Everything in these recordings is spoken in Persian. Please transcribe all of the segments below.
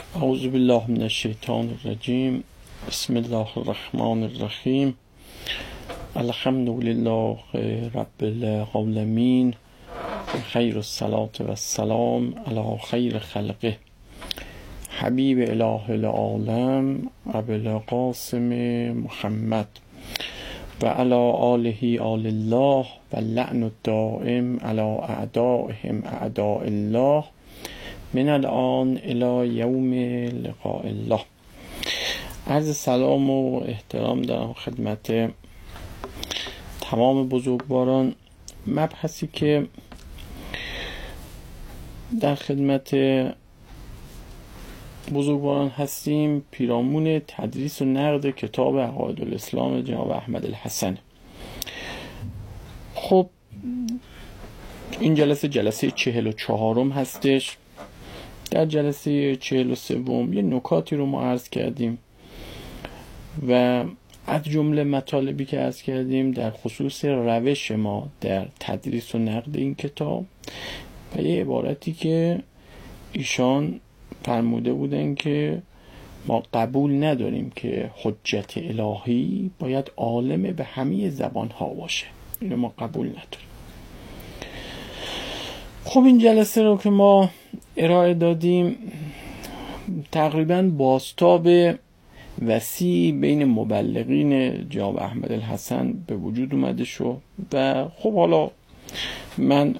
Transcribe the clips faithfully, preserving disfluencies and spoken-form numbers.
اعوذ بالله من الشیطان الرجیم. بسم الله الرحمن الرحیم. الحمد لله رب العالمین. خیر الصلاة و السلام علی خیر خلقه حبیب اله العالم ابو القاسم محمد و علی آله آل الله و لعن الدائم علی اعدائهم اعداء الله من الان الی یوم لقاء الله. عرض سلام و احترام دارم خدمت تمام بزرگواران. مبحثی که در خدمت بزرگواران هستیم پیرامون تدریس و نقد کتاب عقاید الاسلام جناب احمد الحسن. خب این جلسه جلسه چهل و چهارم هستش. در جلسه چهل و سوم یه نکاتی رو ما عرض کردیم و از جمله مطالبی که عرض کردیم در خصوص روش ما در تدریس و نقد این کتاب و یه عبارتی که ایشان فرموده بودن که ما قبول نداریم که حجت الهی باید عالم به همه زبان ها باشه. اینو ما قبول نداریم. خب این جلسه رو که ما ارائه دادیم تقریبا بازتاب وسیع بین مبلغین جناب احمد الحسن به وجود اومده شو و خب حالا من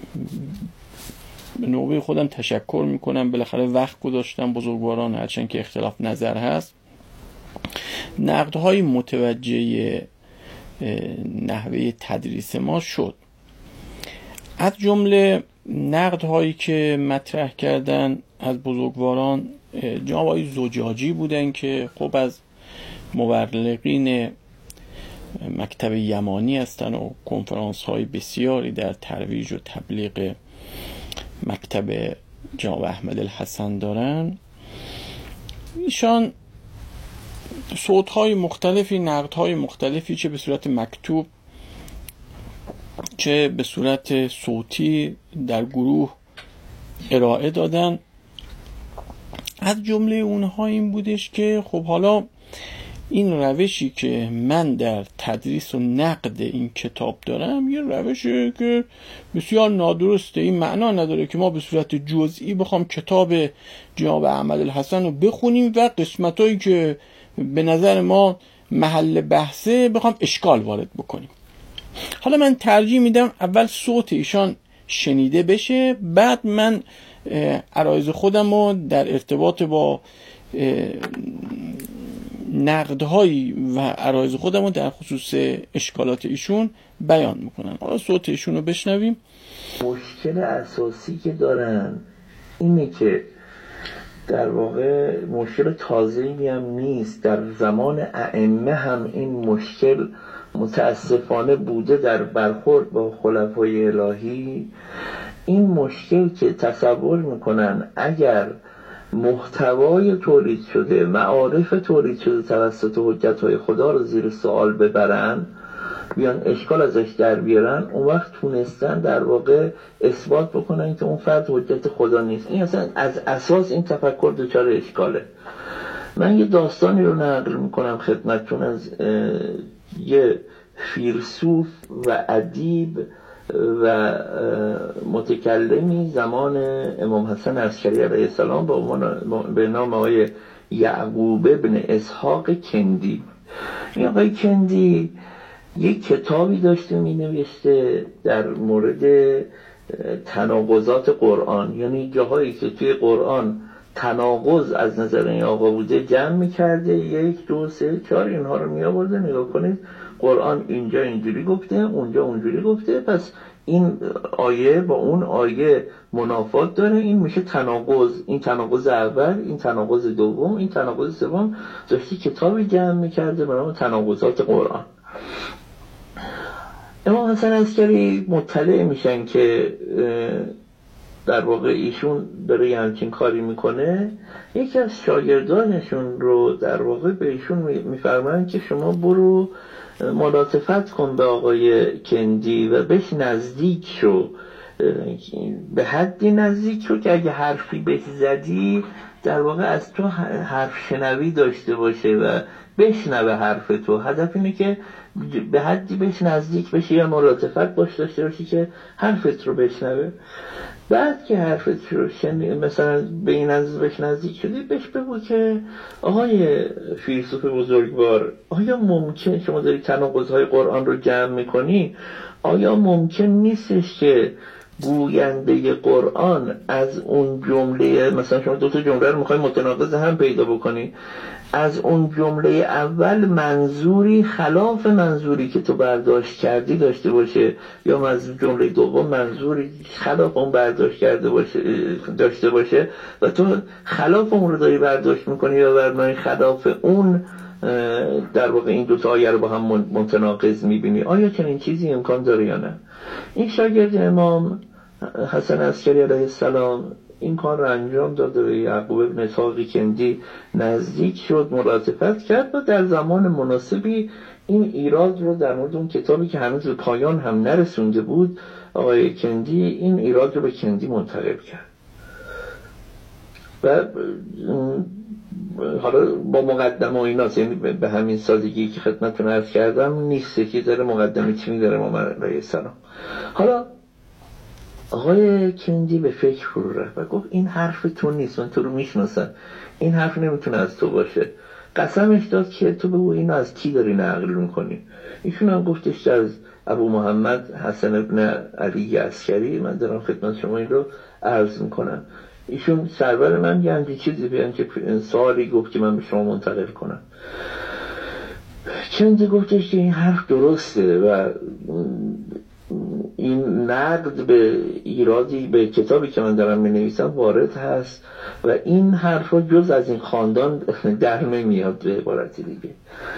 به نوبه خودم تشکر میکنم، بالاخره وقت گذاشتم بزرگواران، هرچند که اختلاف نظر هست. نقدهای متوجه نحوه تدریس ما شد. از جمله نقدهایی که مطرح کردن از بزرگواران جناب آقای زجاجی بودن که خب از مبلغین مکتب یمانی هستن و کنفرانس های بسیاری در ترویج و تبلیغ مکتب جناب احمد الحسن دارن. ایشان صوت‌های مختلفی، نقدهای مختلفی چه به صورت مکتوب چه به صورت صوتی در گروه ارائه دادن. از جمله اونها این بودش که خب حالا این روشی که من در تدریس و نقد این کتاب دارم یه روشی که بسیار نادرسته. این معنا نداره که ما به صورت جزئی بخوام کتاب جناب احمد الحسن رو بخونیم و قسمتایی که به نظر ما محل بحثه بخوام اشکال وارد بکنیم. حالا من ترجیح میدم اول صوت ایشان شنیده بشه، بعد من عرایض خودم رو در ارتباط با نقدهایی و عرایض خودم رو در خصوص اشکالات ایشون بیان میکنم. حالا صوت ایشون رو بشنویم. مشکل اساسی که دارن اینه که در واقع مشکل تازه‌ای هم نیست، در زمان ائمه هم این مشکل متاسفانه بوده در برخورد با خلفای الهی. این مشکل که تصور میکنن اگر محتوای تولید شده، معارف تولید شده توسط حجتهای خدا رو زیر سوال ببرن، بیان اشکال ازش در بیارن، اون وقت تونستن در واقع اثبات بکنن که اون فرد حجت خدا نیست. این اصلا از اساس این تفکر دچار اشکاله. من یه داستانی رو نقل میکنم خدمتتون از یه فیلسوف و ادیب و متکلمی زمان امام حسن عسکری علیه السلام با عنوان به نام آقای یعقوب ابن اسحاق کندی. این آقای کندی یک کتابی داشته می نوشته در مورد تناقضات قرآن، یعنی جاهایی که توی قرآن تناقض از نظر این آقا بوده جمع می کرده، یک دو سه چهار اینها رو می آورده. نگاه کنید قرآن اینجا اینجوری گفته، اونجا اونجوری گفته، پس این آیه با اون آیه منافات داره، این میشه تناقض. این تناقض اول، این تناقض دوم، این تناقض سوم. داشتی کتابی جمع میکرده به نام تناقضات قرآن. امام حسن عسکری مطلع میشن که در واقع ایشون داره یه همچین کاری میکنه. یکی از شاگردانشون رو در واقع به ایشون میفرمایند که شما برو ملاطفت کن به آقای کندی و بهش نزدیک شو، به حدی نزدیک شو که اگه حرفی بهش زدی در واقع از تو حرف شنوی داشته باشه و بشنوه حرف تو. هدف اینه که به حدی بهش نزدیک بشی یا ملاطفت باش داشته باشی که حرفت رو بشنوه. بعد که حرفت رو شنی مثلا به این از بهش نزدیک شدی، بهش بگو که آقای فیلسوف بزرگوار، آیا ممکن شما داری تناقض‌های قرآن رو جمع میکنی، آیا ممکن نیستش که گوینده قرآن از اون جمله، مثلا شما دو تا جمله رو میخوای متناقض هم پیدا بکنی، از اون جمله اول منظوری خلاف منظوری که تو برداشت کردی داشته باشه، یا از جمله دوم منظوری خلاف اون برداشت کرده باشه داشته باشه و تو خلاف اون رو داری برداشت میکنی یا بر خلاف اون در واقع این دو تا آیه رو با هم متناقض میبینی. آیا چنین چیزی امکان داره یا نه؟ این شاگرد امام حسن عسکری علیه السلام این کار رو انجام داد و یعقوب بن اسحاق کندی نزدیک شد، ملاطفت کرد و در زمان مناسبی این ایراد رو در مورد اون کتابی که هنوز به پایان هم نرسونده بود، آقای کندی این ایراد رو به کندی منتقل کرد. و حالا با مقدمه و اینا، یعنی به همین سادگی که خدمتتون عرض کردم نیست که داره مقدمه چی می‌داره امام علیه السلام. حالا آقای کندی به فکر فرو رفت و گفت این حرف تو نیست، من تو رو میشناسم، این حرف نمیتونه از تو باشه. قسمش داد که تو بگو اینو از کی داری نقل میکنی. ایشون هم گفتش از ابو محمد حسن ابن علی عسکری، من دارم خدمت شما این رو عرض میکنم. ایشون سرور من یه همچین چیزی بیان که سوالی گفت که من به شما منتقل کنم. کندی گفتش که این حرف درسته و این نقد به ایرادی به کتابی که من دارم می‌نویسم وارد هست و این حرف جز از این خاندان در نمیاد به عبارتی دیگه.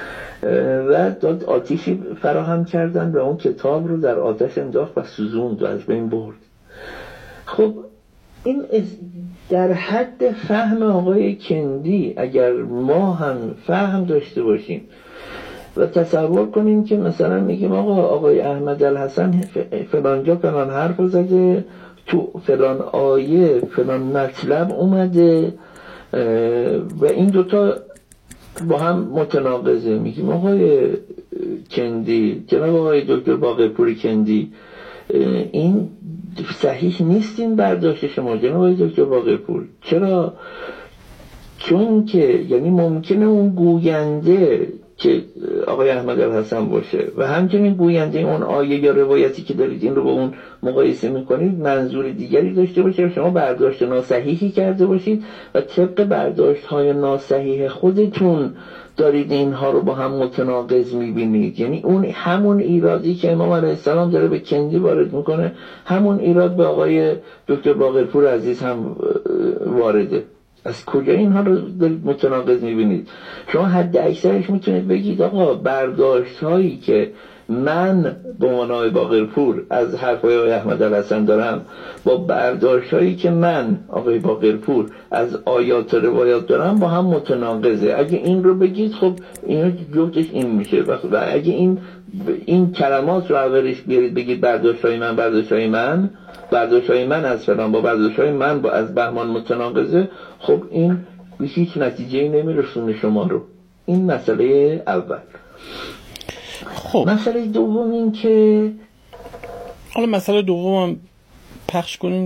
و داد آتیشی فراهم کردن و اون کتاب رو در آتش انداخت و سوزوند و از بین برد. خب این در حد فهم آقای کندی اگر ما هم فهم داشته باشیم و تصور کنیم که مثلا میگیم آقا آقای احمد الحسن فلانجا فلان حرف زده، تو فلان آیه فلان مطلب اومده و این دوتا با هم متناقضه، میگیم آقای کندی، جناب آقای دکتر باقرپوری کندی، این صحیح نیست این برداشت شما جناب آقای دکتر باقرپور. چرا؟ چون که یعنی ممکنه اون گوینده که آقای احمد الحسن باشه و همچنین گوینده اون آیه یا روایتی که دارید این رو با اون مقایسه میکنید منظور دیگری داشته باشه و شما برداشت ناصحیحی کرده باشید و طبق برداشت های ناصحیح خودتون دارید اینها رو با هم متناقض میبینید. یعنی اون همون ایرادی که امام علیه السلام داره به کندی وارد میکنه، همون ایراد به آقای دکتر باقرپور عزیز هم وارده. از کجا اینها رو دارید متناقض میبینید؟ شما حد اکثرش میتونید بگید آقا برداشت هایی که من به عنوان آقای باقرپور از حرفای آقای احمد الحسن دارم با برداشت هایی که من آقای باقرپور از آیات روایات دارم با هم متناقضه. اگه این رو بگید خب این جفتش این میشه و اگه این این کلمات رو اولش بیارید بگید برداشت های من برداشت های من برداشت های من از فلان با برداشت های من با از بهمان متناقضه، خب این به هیچ نتیجه‌ای نمیرسونه شما رو. این مسئله اول. خب مسئله دوم این که حالا مسئله دوم پخش کنیم.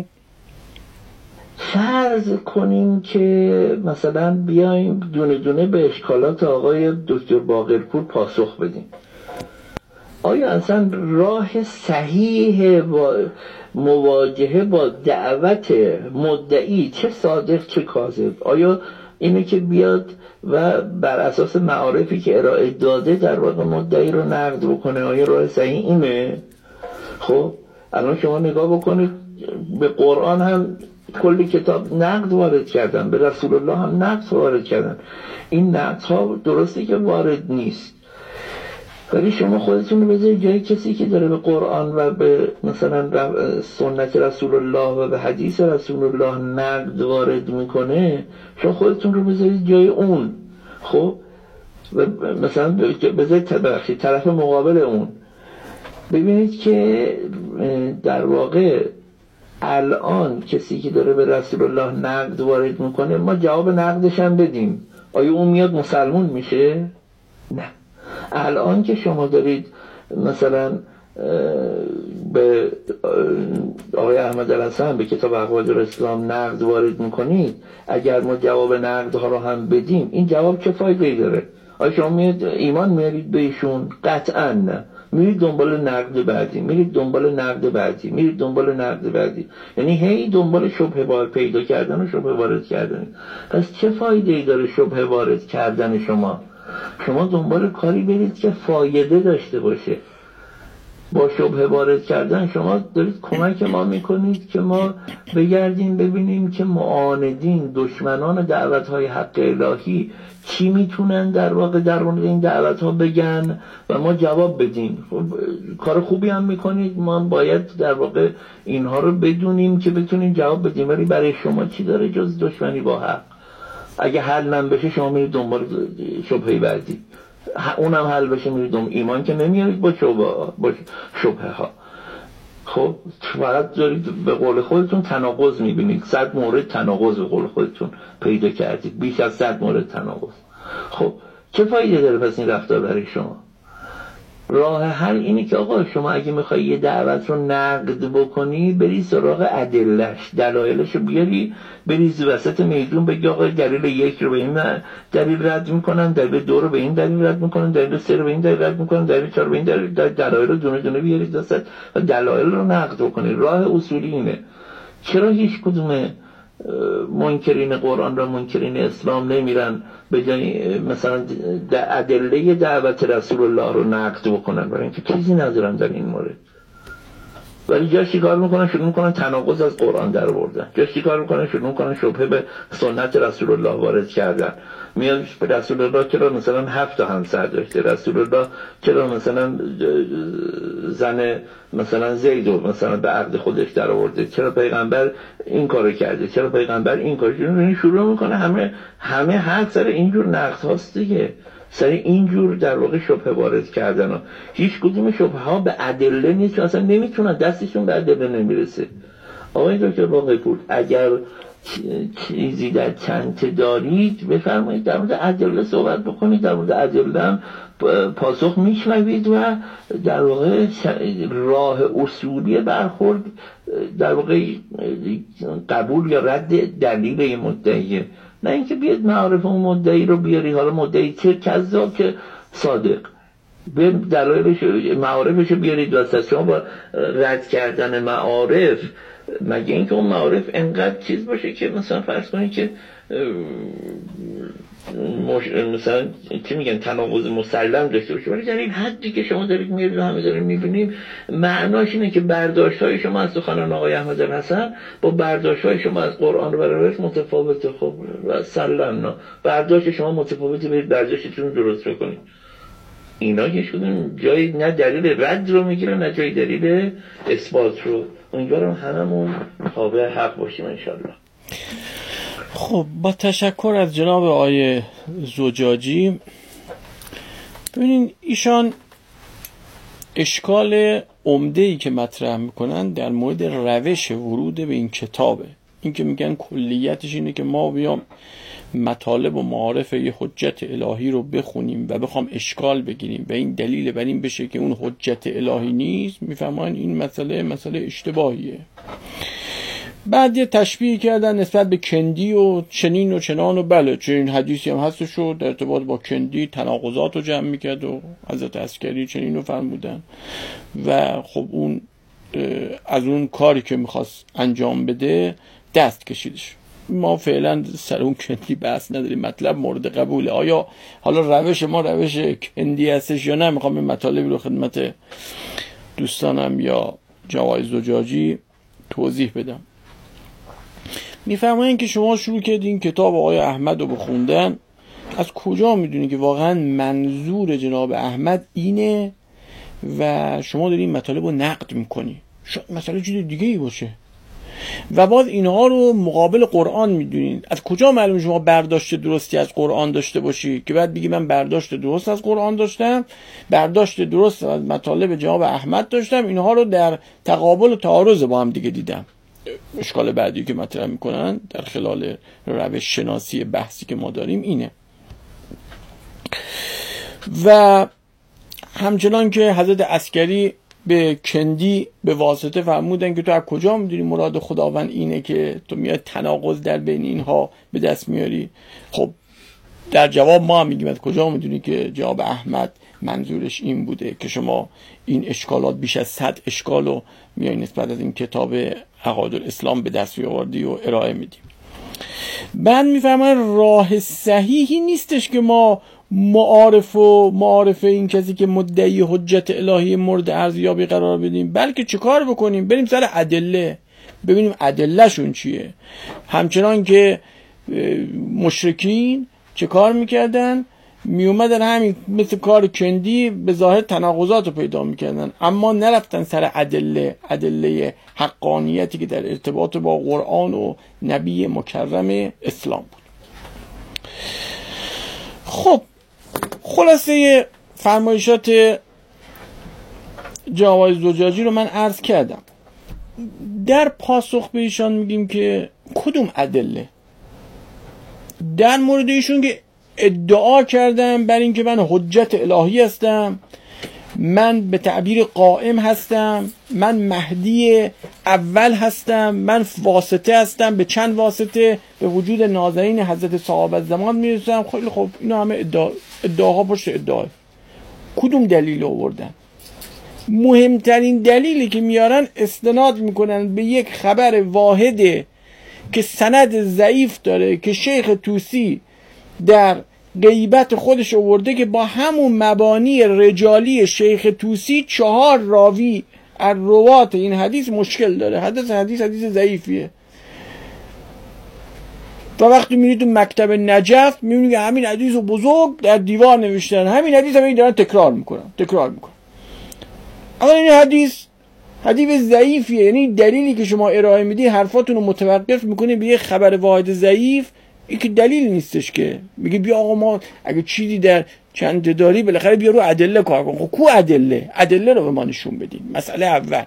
فرض کنیم که مثلا بیایم دونه دونه به اشکالات آقای دکتر باقرپور پاسخ بدیم. آیا اصلا راه صحیح با مواجهه با دعوت مدعی چه صادق چه کاذب؟ آیا اینه که بیاد و بر اساس معارفی که ارائه داده در واقع مدعی رو نقد بکنه؟ آیا راه صحیح اینه؟ خب الان شما نگاه بکنید به قرآن هم کلی کتاب نقد وارد کردن، به رسول الله هم نقد وارد کردن. این نقد ها درسته که وارد نیست، ولی شما خودتون رو بذارید جای کسی که داره به قرآن و به مثلا سنت رسول الله و به حدیث رسول الله نقد وارد میکنه، شما خودتون رو بذارید جای اون. خب و مثلا بذارید طرف مقابل اون، ببینید که در واقع الان کسی که داره به رسول الله نقد وارد میکنه ما جواب نقدش هم بدیم، آیا اون میاد مسلمون میشه؟ نه. الان که شما دارید مثلا به آقای احمد الحسن به کتاب اقوال اسلام نقد وارد میکنید، اگر ما جواب نقدها رو هم بدیم این جواب چه فایده‌ای داره؟ آیا شما میاد ایمان میارید به ایشون؟ قطعا نه. میرید دنبال نقد بعدی، میرید دنبال نقد بعدی، میرید دنبال نقد بعدی، یعنی هی دنبال شبهه وارد پیدا کردن و شبهه وارد کردن. پس چه فایده‌ای داره شبهه وارد کردن شما؟ شما دنبال کاری برید که فایده داشته باشه. با شبهه وارد کردن شما دارید کمک ما میکنید که ما بگردیم ببینیم که معاندین، دشمنان دعوت‌های حق الهی چی میتونن در واقع در مورد این دعوت‌ها بگن و ما جواب بدیم. خب کار خوبی هم میکنید، ما باید در واقع اینها رو بدونیم که بتونیم جواب بدیم. ولی برای شما چی داره جز دشمنی با حق؟ اگه حل نمیشه شما میرید دنبال شبهه بعدی، اونم حل بشه میرید دنبال ایمان که نمیارید با شبهه با شبهه ها. خب فقط دارید به قول خودتون تناقض میبینید، صد مورد تناقض به قول خودتون پیدا کردید، بیش از صد مورد تناقض. خب چه فایده داره پس این رفتار برای شما؟ راه حل اینه که آقا شما اگه میخوای یه دعوت رو نقد بکنی بری سراغ ادلهش، دلایلش رو بیاری، بریزی وسط میدون بگی آقا دلیل یک رو به این دلیل رد میکنن، دلیل دو رو به این دلیل رد میکنن، دلیل سه رو به این دلیل رد میکنن، دلیل چهار رو به این دلیل، دلایل رو دونه دونه بیارید وسط و دلایل رو نقد بکنی. راه اصولی اینه. چرا هیچ کدوم منکرین قرآن را منکرین اسلام نمیرن به جای مثلا ادله دعوت رسول الله رو نقد بکنن؟ برای اینکه چیزی ندارن در این مورد. ولی جاش چی کار میکنن؟ شروع میکنن تناقض از قرآن در آوردن. جاش چی کار میکنن؟ شروع میکنن شبهه به سنت رسول الله وارد کردن. میاد به رسول الله چرا مثلا هفت تا همسر داشته؟ رسول الله چرا مثلا زن مثلا زید رو مثلا به عقد خودش در آورده؟ چرا پیغمبر این کارو کرده؟ چرا پیغمبر این کارو کرده؟ شروع میکنه همه همه حق سر اینجور نقد هاست دیگه، سر اینجور در واقع شبهه وارد کردن ها. هیچ کدوم شبهه ها به ادله نیست، اصلا نمیتونن، دستشون به ادله نمیرسه. آقای دکتر باقی‌پور اگر چیزی در چنته دارید بفرمایید در مورد ادله صحبت بکنید، در مورد ادله هم پاسخ میشنوید و در واقع راه اصولی برخورد در واقع قبول یا رد دلیل مدعیه، نه اینکه بیاد معارف اون مدعی رو بیاری، حالا مدعی چه کذاب که صادق، به دلایلش معارفش رو بیارید وسط. شما با رد کردن معارف مگه اینکه اون معارف انقدر چیز باشه که مثلا فرض کنید که مش... مثلا چی میگن تناقض مسلم داشته باشه، ولی در این حدی که شما دارید میرید و همه داریم میبینیم، معناش اینه که برداشت های شما از سخنان آقای احمد الحسن با برداشت های شما از قرآن و برابرش متفاوته. خب و سلمنا برداشت شما متفاوته، برید برداشتتون درست بکنید. اینا هیچ کدوم جایی نه دلیل رد رو میگیره نه جایی دلیل اثبات رو. امیدوارم هممون تابع حق باشیم انشالله. خب با تشکر از جناب آقای زجاجی. ببینین ایشان اشکال عمده‌ای که مطرح میکنن در مورد روش ورود به این کتابه. این که میگن کلیتش اینه که ما بیام مطالب و معارف یه حجت الهی رو بخونیم و بخوام اشکال بگیریم و این دلیل بر این بشه که اون حجت الهی نیست، میفهمن این مسئله مسئله اشتباهیه. بعد یه تشبیه کردن نسبت به کندی و چنین و چنان و بله چنین حدیثی هم هستش و در ارتباط با کندی تناقضات رو جمع میکرد و حضرت عسکری چنین رو فرمودن و خب اون از اون کاری که میخواست انجام بده دست کشیدش. ما فعلا سر اون کندی بحث نداریم، مطلب مورد قبوله. آیا حالا روش ما روش کندی هستش یا نه؟ میخوام این مطالبی رو خدمت دوستانم یا جوای زجاجی توضیح بدم. میفرمایین که شما شروع کردین کتاب آقای احمد رو بخوندن، از کجا میدونی که واقعا منظور جناب احمد اینه و شما داری این مطالب رو نقد میکنی؟ شاید مسئله چیز دیگه ای باشه و باز اینها رو مقابل قرآن میدونین. از کجا معلوم شما برداشت درستی از قرآن داشته باشی که بعد بگی من برداشت درست از قرآن داشتم، برداشت درست از مطالب جناب احمد داشتم، اینها رو در تقابل و تعارض با هم دیگه دیدم؟ اشکال بعدی که مطرح میکنن در خلال روش شناسی بحثی که ما داریم اینه. و همچنان که حضرت عسکری به کندی به واسطه فرمودن که تو از کجا میدونی مراد خداوند اینه که تو میاد تناقض در بین اینها به دست میاری؟ خب در جواب ما هم میگیم از کجا میدونی که جناب احمد منظورش این بوده که شما این اشکالات بیش از صد اشکالو میای نسبت از این کتاب عقاید الاسلام به دست بیاوردی و ارائه میدیم. بعد میفهمن راه صحیحی نیستش که ما معارف و معارف این کسی که مدعی حجت الهی مورد ارزیابی قرار بدیم، بلکه چه کار بکنیم؟ بریم سر ادله، ببینیم ادله شون چیه. همچنان که مشرکین چه کار میکردن؟ میومدن همین مثل کار کندی به ظاهر تناقضات رو پیدا میکردن، اما نرفتن سر ادله، ادله حقانیتی که در ارتباط با قرآن و نبی مکرم اسلام بود. خب خلاصه فرمایشات جناب زجاجی رو من عرض کردم. در پاسخ به ایشان میگیم که کدوم ادله؟ در مورد ایشون که ادعا کردم بر این که من حجت الهی هستم، من به تعبیر قائم هستم، من مهدی اول هستم، من واسطه هستم، به چند واسطه به وجود نازنین حضرت صحابه زمان میرسم. خیلی خب اینا همه ادعا ادعاها پشت ادعا. کدوم دلیل آوردن؟ مهمترین دلیلی که میارن استناد میکنن به یک خبر واحده که سند ضعیف داره که شیخ طوسی در غیبت خودش آورده که با همون مبانی رجالی شیخ طوسی چهار راوی از روات این حدیث مشکل داره. حدیث حدیث حدیث ضعیفیه. و وقتی میرید تو مکتب نجف میبینید که همین حدیث رو بزرگ در دیوار نوشتن، همین حدیث هم دارن تکرار میکنن تکرار میکنن اما این حدیث حدیث ضعیفیه. یعنی دلیلی که شما ارائه میدی حرفاتون رو متوقف میکنه به یه خبر واحد ضعیف، این که دلیل نیستش که میگه بیا آقا ما اگه چیزی در چند داری بالاخره بیا رو ادله کار کن. خب کو ادله؟ ادله رو به ما نشون بدین. مسئله اول.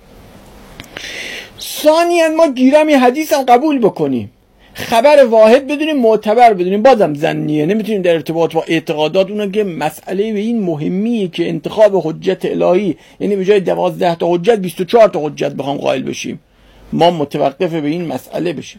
ثانیاً ما گیرم یه حدیث هم قبول بکنیم، خبر واحد بدونیم، معتبر بدونیم، بازم ظنیه، نمیتونیم در ارتباط با اعتقادات اونها که مسئله به این مهمیه که انتخاب حجت الهی، یعنی به جای دوازده تا حجت بیست و چهار تا حجت بخوام قائل بشیم، ما متوقف به این مسئله بشیم.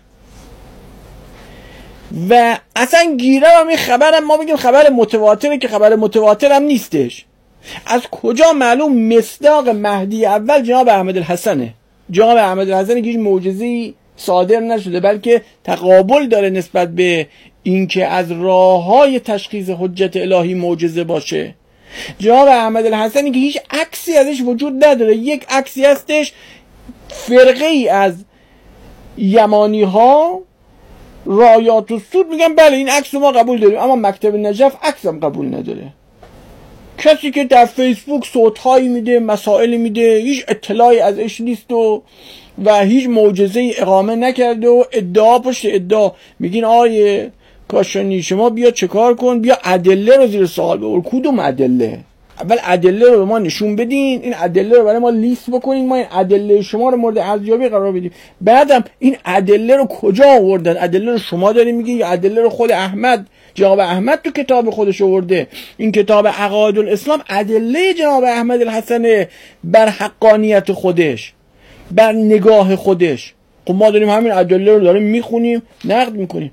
و اصلا گیره هم این خبرم ما بگیم خبر متواتره که خبر متواتر هم نیستش. از کجا معلوم مصداق مهدی اول جناب احمد الحسنه؟ جناب احمد الحسن که هیچ معجزه‌ای صادر نشده، بلکه تقابل داره نسبت به اینکه از راه‌های تشخیص حجت الهی معجزه باشه. جناب احمد الحسنی که هیچ عکسی ازش وجود نداره، یک عکسی هستش فرقه ای از یمانی ها رایات و سود میگن بله این عکس رو ما قبول داریم، اما مکتب نجف عکس هم قبول نداره. کسی که در فیسبوک صوتهایی میده، مسائل میده، هیچ اطلاعی ازش نیست و و هیچ معجزه‌ای اقامه نکرده و ادعا پشت ادعا. میگین آیه کاشانی شما بیا چه کار کن، بیا ادله رو زیر سوال ببر. کدوم ادله؟ اول ادله رو به ما نشون بدین، این ادله رو برای ما لیست بکنین، ما این ادله شما رو مورد ارزیابی قرار بدیم. بعدم این ادله رو کجا آوردن؟ ادله رو شما دارین میگین یا ادله رو خود احمد جناب احمد تو کتاب خودش آورده؟ این کتاب عقاید الاسلام ادله جناب احمد الحسن بر حقانیت خودش، بر نگاه خودش. خب ما داریم همین ادله رو داریم میخونیم، نقد میکنیم.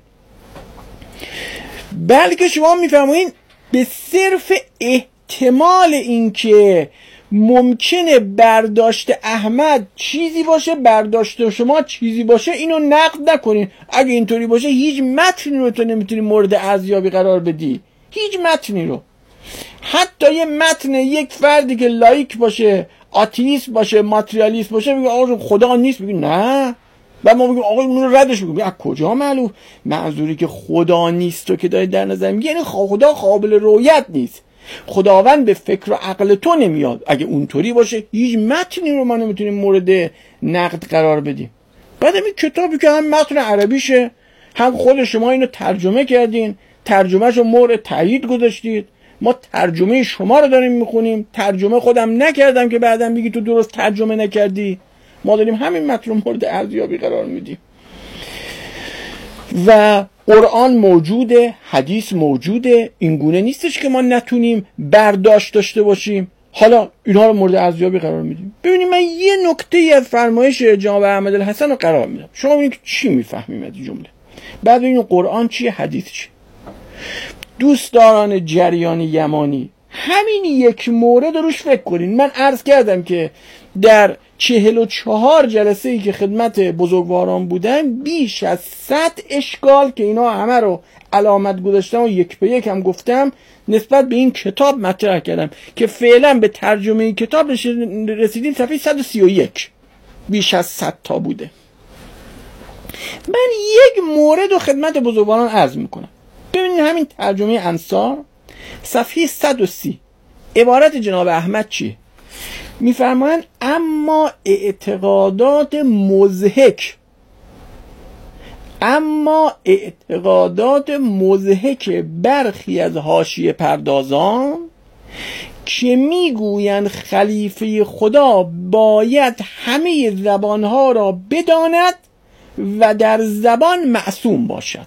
بلکه شما میفهمین به صرف احتمال اینکه ممکنه برداشت احمد چیزی باشه، برداشت شما چیزی باشه، اینو نقد نکنین. اگه اینطوری باشه هیچ متنی رو تو نمیتونی مورد ارزیابی قرار بدی، هیچ متنی رو. حتی یه متن یک فردی که لایک باشه، آتیست باشه، ماتریالیست باشه، میگه آقا خدا نیست، میگه نه، و ما میگیم آقا اون رو ردش میگیم. از کجا معلوم؟ منظوری که خدا نیست تو که داری در نظر میگی یعنی خدا قابل رؤیت نیست، خداوند به فکر و عقل تو نمیاد. اگه اونطوری باشه هیچ متنی رو ما نمیتونیم مورد نقد قرار بدیم. بعد این کتابی که هم متن عربیشه، هم خود شما اینو ترجمه کردین، ترجمهشو مورد تایید گذاشتید، ما ترجمه شما رو داریم میخونیم، ترجمه خودم نکردم که بعدم بگی تو درست ترجمه نکردی. ما داریم همین متن رو مورد ارزیابی قرار میدیم و قرآن موجوده، حدیث موجوده، این گونه نیستش که ما نتونیم برداشت داشته باشیم. حالا اینها رو مورد ارزیابی قرار میدیم. ببینید من یه نکته از فرمایش جناب احمد الحسن رو قرار میدم، شما ببینید چی میفهمیم از این جمله، بعد ببینید قرآن چیه، حدیث چیه. دوستداران جریان یمانی، همین یک مورد روش فکر کنین. من عرض کردم که در چهل و چهار جلسه ای که خدمت بزرگواران بودم بیش از صد اشکال که اینا همه رو علامت گذاشتم و یک به یک هم گفتم نسبت به این کتاب مطرح کردم که فعلا به ترجمه این کتاب رسیدیم صفحه صد و سی و یک، بیش از صد تا بوده. من یک مورد رو خدمت بزرگواران عرض میکنم. ببینید همین ترجمه انصار صفحه صد و سی عبارت جناب احمد چیه؟ میفرمایند اما اعتقادات مضحک اما اعتقادات مضحک برخی از حاشیه پردازان که میگویند خلیفه خدا باید همه زبانها را بداند و در زبان معصوم باشد.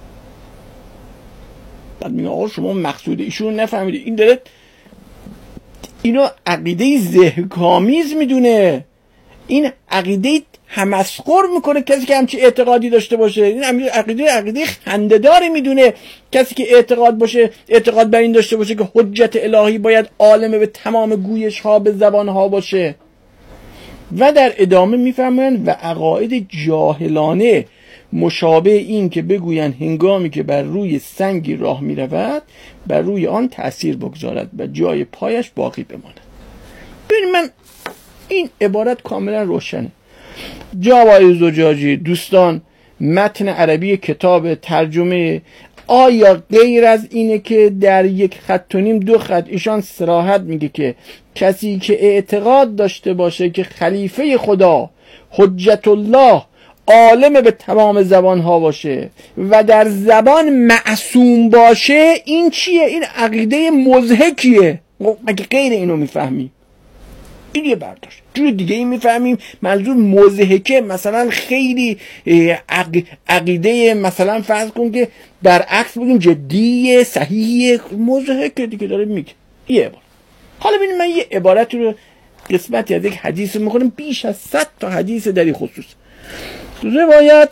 بعد میگه آقا شما مقصود ایشون نفهمیده، این داره اینو عقیده ضحک‌آمیز میدونه، این عقیده همسخر میکنه کسی که همچی اعتقادی داشته باشه، این عقیده عقیده خنده‌داری میدونه کسی که اعتقاد باشه اعتقاد بر این داشته باشه که حجت الهی باید عالم به تمام گویش ها به زبان ها باشه. و در ادامه میفرمایند و عقاید جاهلانه مشابه این که بگویند هنگامی که بر روی سنگی راه میرود بر روی آن تأثیر بگذارد و جای پایش باقی بماند. ببین من این عبارت کاملا روشنه. جوای زجاجی دوستان متن عربی کتاب ترجمه، آیا غیر از اینه که در یک خط و نیم دو خط ایشان صراحت میگه که کسی که اعتقاد داشته باشه که خلیفه خدا حجت الله عالم به تمام زبان ها باشه و در زبان معصوم باشه، این چیه؟ این عقیده مضحکیه. مگه غیر اینو میفهمی؟ این یه برداشت. جور دیگه این میفهمیم منظور مضحکه مثلا خیلی عقیده مثلا فرض کن که برعکس بگیم جدیه صحیحه، مضحکه دیگه داره میگه. یه بار حالا ببینید من یه عبارتی رو قسمتی از یک حدیث میخونم، بیش از صد تا حدیث در این خصوص. روایت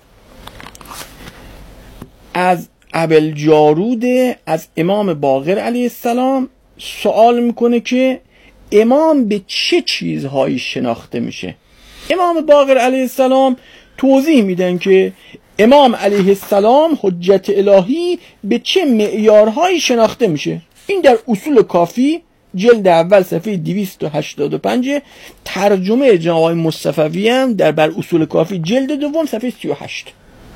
از ابوالجارود از امام باقر علیه السلام سوال میکنه که امام به چه چیزهایی شناخته میشه. امام باقر علیه السلام توضیح میدن که امام علیه السلام حجت الهی به چه معیارهایی شناخته میشه. این در اصول کافی جلد اول صفحه دویست و هشتاد و پنج، ترجمه جناب مصطفوی هم در بر اصول کافی جلد دوم صفحه سی و هشت.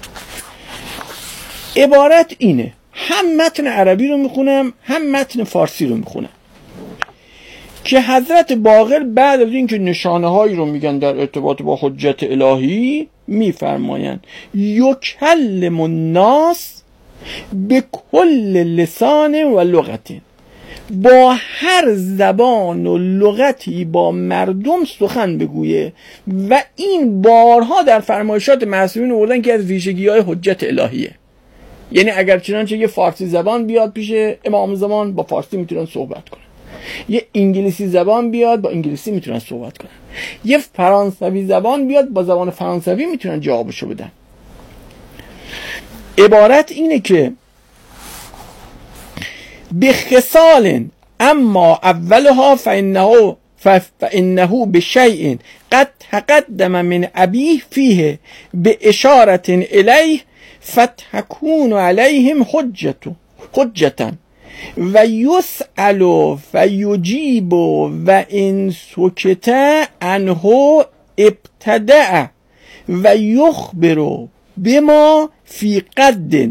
عبارت اینه، هم متن عربی رو میخونم هم متن فارسی رو میخونم، که حضرت باقر بعد از اینکه نشانه هایی رو میگن در ارتباط با حجت الهی میفرمایند یکلم الناس به کل لسان و لغت، با هر زبان و لغتی با مردم سخن بگویه. و این بارها در فرمایشات معصومین آوردن که از ویژگی‌های حجت الهیه. یعنی اگر چنانچه یه فارسی زبان بیاد پیش امام زمان با فارسی میتونن صحبت کنن، یه انگلیسی زبان بیاد با انگلیسی میتونن صحبت کنن، یه فرانسوی زبان بیاد با زبان فرانسوی میتونن جوابشو بدن. عبارت اینه که بخصال اما اولها فانه فانه بشیء قد تقدم من ابیه فیه به اشاره الیه فتكون علیهم حجت حجتا و یسأل فیجیب و ان سکت عنه ابتدع و یخبر بما فی قد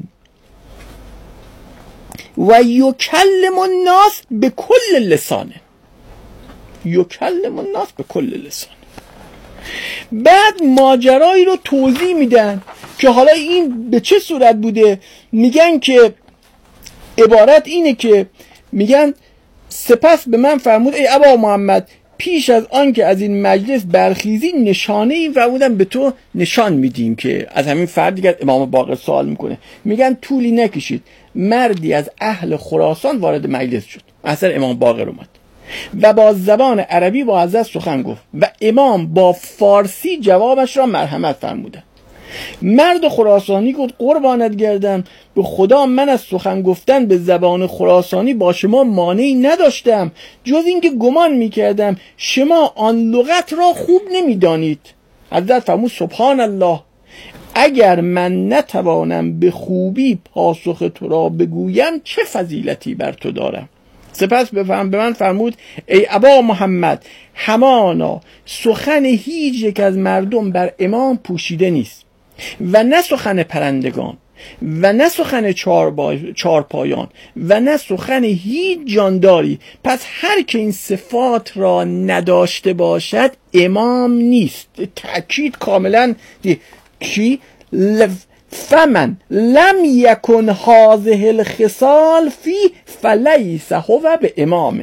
و یکلم الناس به کل لسانه. یکلم الناس به کل لسانه. بعد ماجرایی رو توضیح میدن که حالا این به چه صورت بوده. میگن که عبارت اینه که میگن سپس به من فرمود ای ابا محمد پیش از آن که از این مجلس برخیزی نشانه این فرمودن به تو نشان میدیم که از همین فردی که امام باقر سوال میکنه، میگن طولی نکشید مردی از اهل خراسان وارد مجلس شد، اثر امام باقر اومد و با زبان عربی با حضرت سخن گفت و امام با فارسی جوابش را مرحمت فرمودند. مرد خراسانی گفت قربانت گردم به خدا من از سخن گفتن به زبان خراسانی با شما مانعی نداشتم، جز اینکه گمان میکردم شما آن لغت را خوب نمیدانید. حضرت فرمود سبحان الله، اگر من نتوانم به خوبی پاسخ تو را بگویم چه فضیلتی بر تو دارم. سپس بفهم به من فرمود ای ابا محمد، همانا سخن هیچ یک از مردم بر امام پوشیده نیست و نه سخن پرندگان و نه سخن چارپایان و نه سخن هیچ جانداری، پس هر که این صفات را نداشته باشد امام نیست. تأکید کاملا کی فمن لم یکن هذه الخصال فی فلیس هو به امام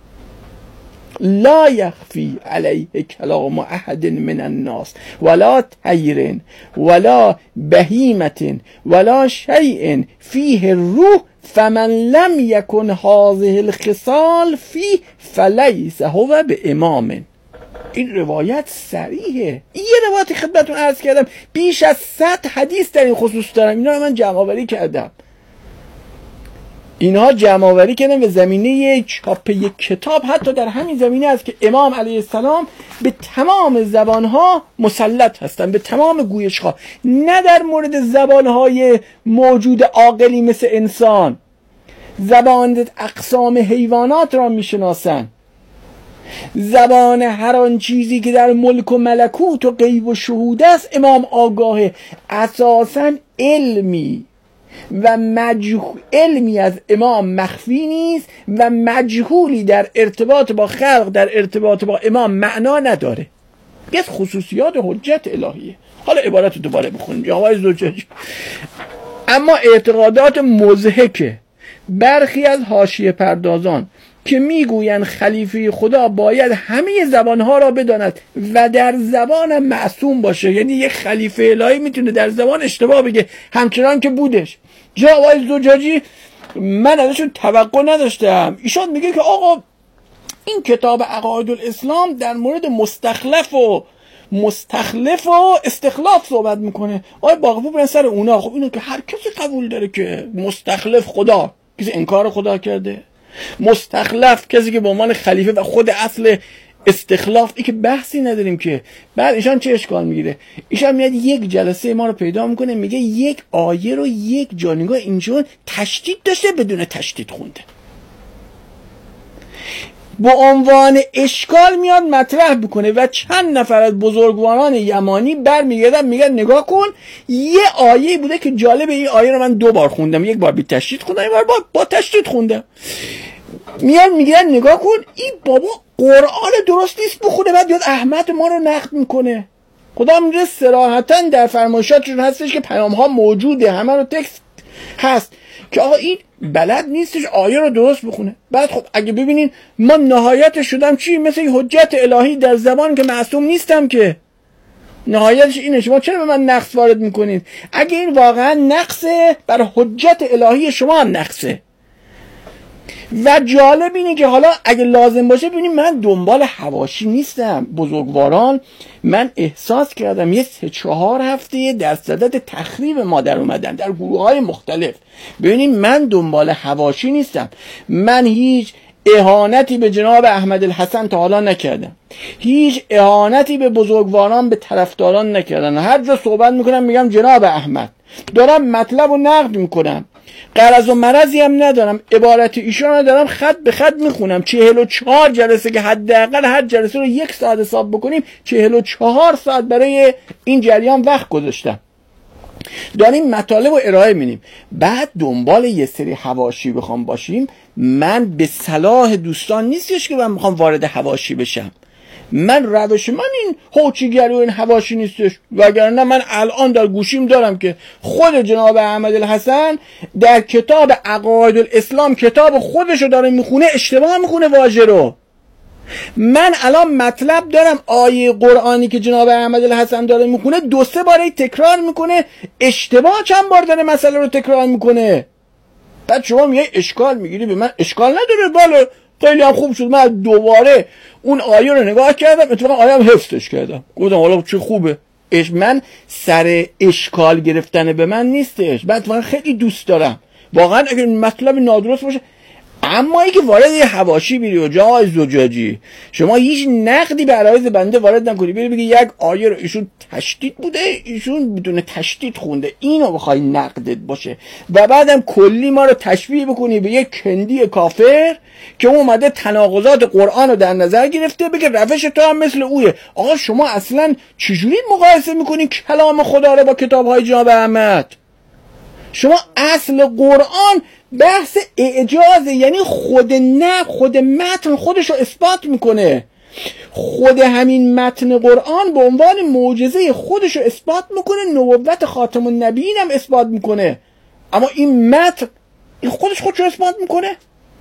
لا یخفی علیه کلام احد من الناس ولا طیر ولا بهیمة ولا شیء فیه روح فمن لم یکن هذه الخصال فی فلیس هو به امام. این روایت صریحه. این یه روایتی خدمتتون عرض کردم، بیش از صد حدیث در این خصوص دارم، اینا رو من جمع آوری کردم. اینها جمع آوری کردن به زمینه چاپ یک کتاب، حتی در همین زمینه است که امام علیه السلام به تمام زبانها مسلط هستند، به تمام گویشها، نه در مورد زبانهای موجود عاقلی مثل انسان، زبان اقسام حیوانات را میشناسند، زبان هر آن چیزی که در ملک و ملکوت و غیب و شهود است امام آگاهه. اساساً علمی و مجهول علمی از امام مخفی نیست و مجهولی در ارتباط با خلق در ارتباط با امام معنا نداره. یه خصوصیات حجت الهیه. حالا عبارت رو دوباره بخونیم جواب زجاجی. اما اعتقادات مضحکه برخی از حاشیه پردازان که میگویند خلیفه خدا باید همه زبانها را بداند و در زبان معصوم باشه، یعنی یک خلیفه الهی میتونه در زبان اشتباه بگه همچنان که بودش. جواب زجاجی من ازشون توقع نداشتم. ایشان میگه که آقا این کتاب عقاید الاسلام در مورد مستخلف و مستخلف و استخلاف صحبت میکنه. آقا باقی برن سر اونا. خب اینو که هر کسی قبول داره که مستخلف خدا، کسی انکار خدا کرده؟ مستخلف کسی که به عنوان خلیفه و خود اصل استخلاف، ای که بحثی نداریم که. بعد ایشان چه اشکال میگیره؟ ایشان میاد یک جلسه ما رو پیدا میکنه، میگه یک آیه رو یک جانگاه اینجور تشدید داشته بدون تشدید خونده. با عنوان اشکال میاد مطرح بکنه و چند نفر از بزرگواران یمانی برمیگردن میگن نگاه کن یه آیه بوده که جالب، این آیه رو من دو بار خوندم، یک بار بی تشدید خوندم، یک بار با, با تشدید خوندم. میان میگن نگاه کن این بابا قرآن درست نیست بخونه، بعد یاد احمد ما رو نقد میکنه. خدا میگه صراحتا در فرمایشاتشون هستش که پیام ها موجوده، همه رو تکست هست که آقا این بلد نیستش آیه رو درست بخونه. بعد خب اگه ببینین ما نهایتش شدم چی؟ مثل حجت الهی در زبان که معصوم نیستم که. نهایتش اینه شما چرا به من نقص وارد میکنید؟ اگه این واقعا نقصه بر حجت الهی شما هم نقصه. و جالب اینه که حالا اگه لازم باشه ببینیم من دنبال حواشی نیستم. بزرگواران من احساس کردم یه سه چهار هفته در صدد تخریب ما در اومدن در گروه های مختلف. ببینیم من دنبال حواشی نیستم. من هیچ اهانتی به جناب احمد الحسن تا حالا نکردم، هیچ اهانتی به بزرگواران به طرفداران نکردم. هر جا صحبت میکنم میگم جناب احمد، دارم مطلب رو نقد میکنم، غرض و مرضی هم ندارم، عبارت ایشان رو دارم خط به خط میخونم. چهل و چهار جلسه که حداقل هر جلسه رو یک ساعت حساب بکنیم، چهل و چهار ساعت برای این جریان وقت گذاشتم، داریم مطالب رو ارائه میدیم. بعد دنبال یه سری حواشی بخوام باشیم، من به صلاح دوستان نیستش که من میخوام وارد حواشی بشم. من روش من این هوچیگری و این حواشی نیستش، وگرنه من الان در گوشیم دارم که خود جناب احمد الحسن در کتاب عقاید الاسلام، کتاب خودشو داره میخونه، اشتباه میخونه واژه رو. من الان مطلب دارم، آیه قرآنی که جناب احمد الحسن داره میخونه دو سه باره تکرار میکنه، اشتباه چند بار داره مسئله رو تکرار میکنه. بعد شما میای اشکال میگیری به من. اشکال نداره، بله خیلی هم خوب شد. من دوباره اون آیه رو نگاه کردم، اتفاقا آیه هم حفظش کردم، گفتم حالا چه خوبه. اش من سر اشکال گرفتن به من نیستش، من اتفاقا خیلی دوست دارم واقعا اگر مطلب نادرست باشه. اما اینکه وارد یه حواشی بیری و جای زجاجی شما هیچ نقدی به عرایض بنده وارد نکنی، بری بگی یک آیه رو ایشون تشدید بوده، ایشون بدون تشدید خونده، اینو بخوای نقدت باشه و بعدم کلی ما رو تشبیه بکنی به یک کندی کافر که اومده تناقضات قرآن رو در نظر گرفته، بگه روش تو هم مثل اوه. آقا شما اصلا چجوری مقایسه میکنی کلام خدا رو با کتاب‌های جناب احمد؟ شما اصل قرآن بحث اعجازه، یعنی خود نه خود متن خودش رو اثبات میکنه، خود همین متن قرآن به عنوان معجزه خودش رو اثبات میکنه، نبوت خاتم النبیین هم اثبات میکنه. اما این متن این خودش خودش رو اثبات میکنه.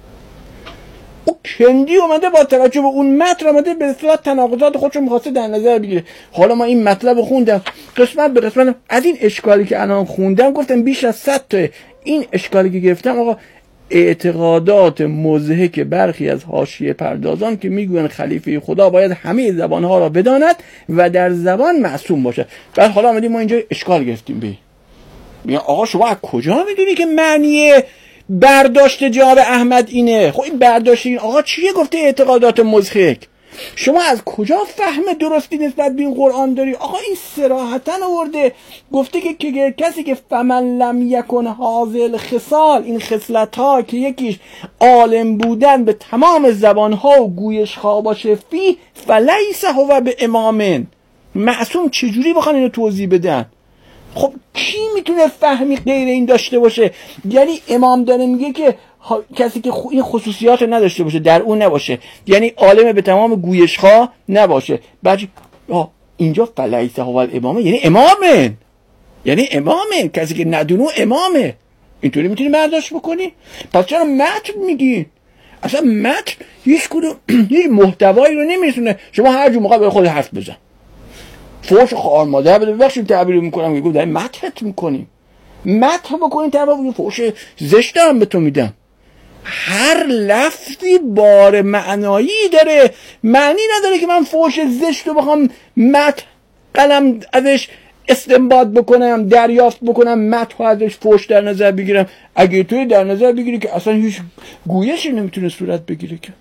او کندی اومده با توجه به اون متن اومده به اصطلاح تناقضات خودش رو میخواسته در نظر بگیره. حالا ما این مطلب خوندم قسمت به قسمت، از این اشکالی که الان خوندم گفتم بیش از صد تا این اشکالی که گرفتم آقا اعتقادات مضحک برخی از حاشیه پردازان که میگوین خلیفه خدا باید همه زبانها را بداند و در زبان معصوم باشد. بعد حالا آمدیم ما اینجا اشکال گرفتیم بی میگن آقا شما از کجا میدونی که معنی برداشت جناب احمد اینه؟ خب این برداشت این آقا چیه گفته اعتقادات مضحک؟ شما از کجا فهم درستی نسبت به این قرآن داری؟ آقا این صراحتاً آورده گفته که, که کسی که فمن لم یکن حاضل خصال، این خصلت ها که یکیش عالم بودن به تمام زبان ها و گویش ها باشه، فی فلیس هو به امامن. معصوم چجوری بخوان اینو توضیح بدن؟ خب کی میتونه فهمی غیر این داشته باشه؟ یعنی امام داره میگه که کسی که این خصوصیات نداشته باشه، در اون نباشه، یعنی عالم به تمام گویش‌ها نباشه. بعد اینجا فلیس هو الامامه، یعنی امامه، یعنی امامه، کسی که ندونو امامه. اینطوری میتونی برداشت بکنی؟ پس چرا متن میگی؟ اصلا متن هیچ کدوم هیچ محتوایی رو نمیرسونه. شما هر جو موقع به خود حرف بزن، فوش خواهر مادر بده، ببخشید تعبیر میکنم که گفتم متحت میکنیم، متح بکنیم تعبیر فوش زشت دارم به تو میدم. هر لفظی بار معنایی داره، معنی نداره که من فوش زشت رو بخوام متح قلم ازش استنباط بکنم، دریافت بکنم، متح ازش فوش در نظر بگیرم. اگه توی در نظر بگیری که اصلا هیچ گویشی نمیتونه صورت بگیره که.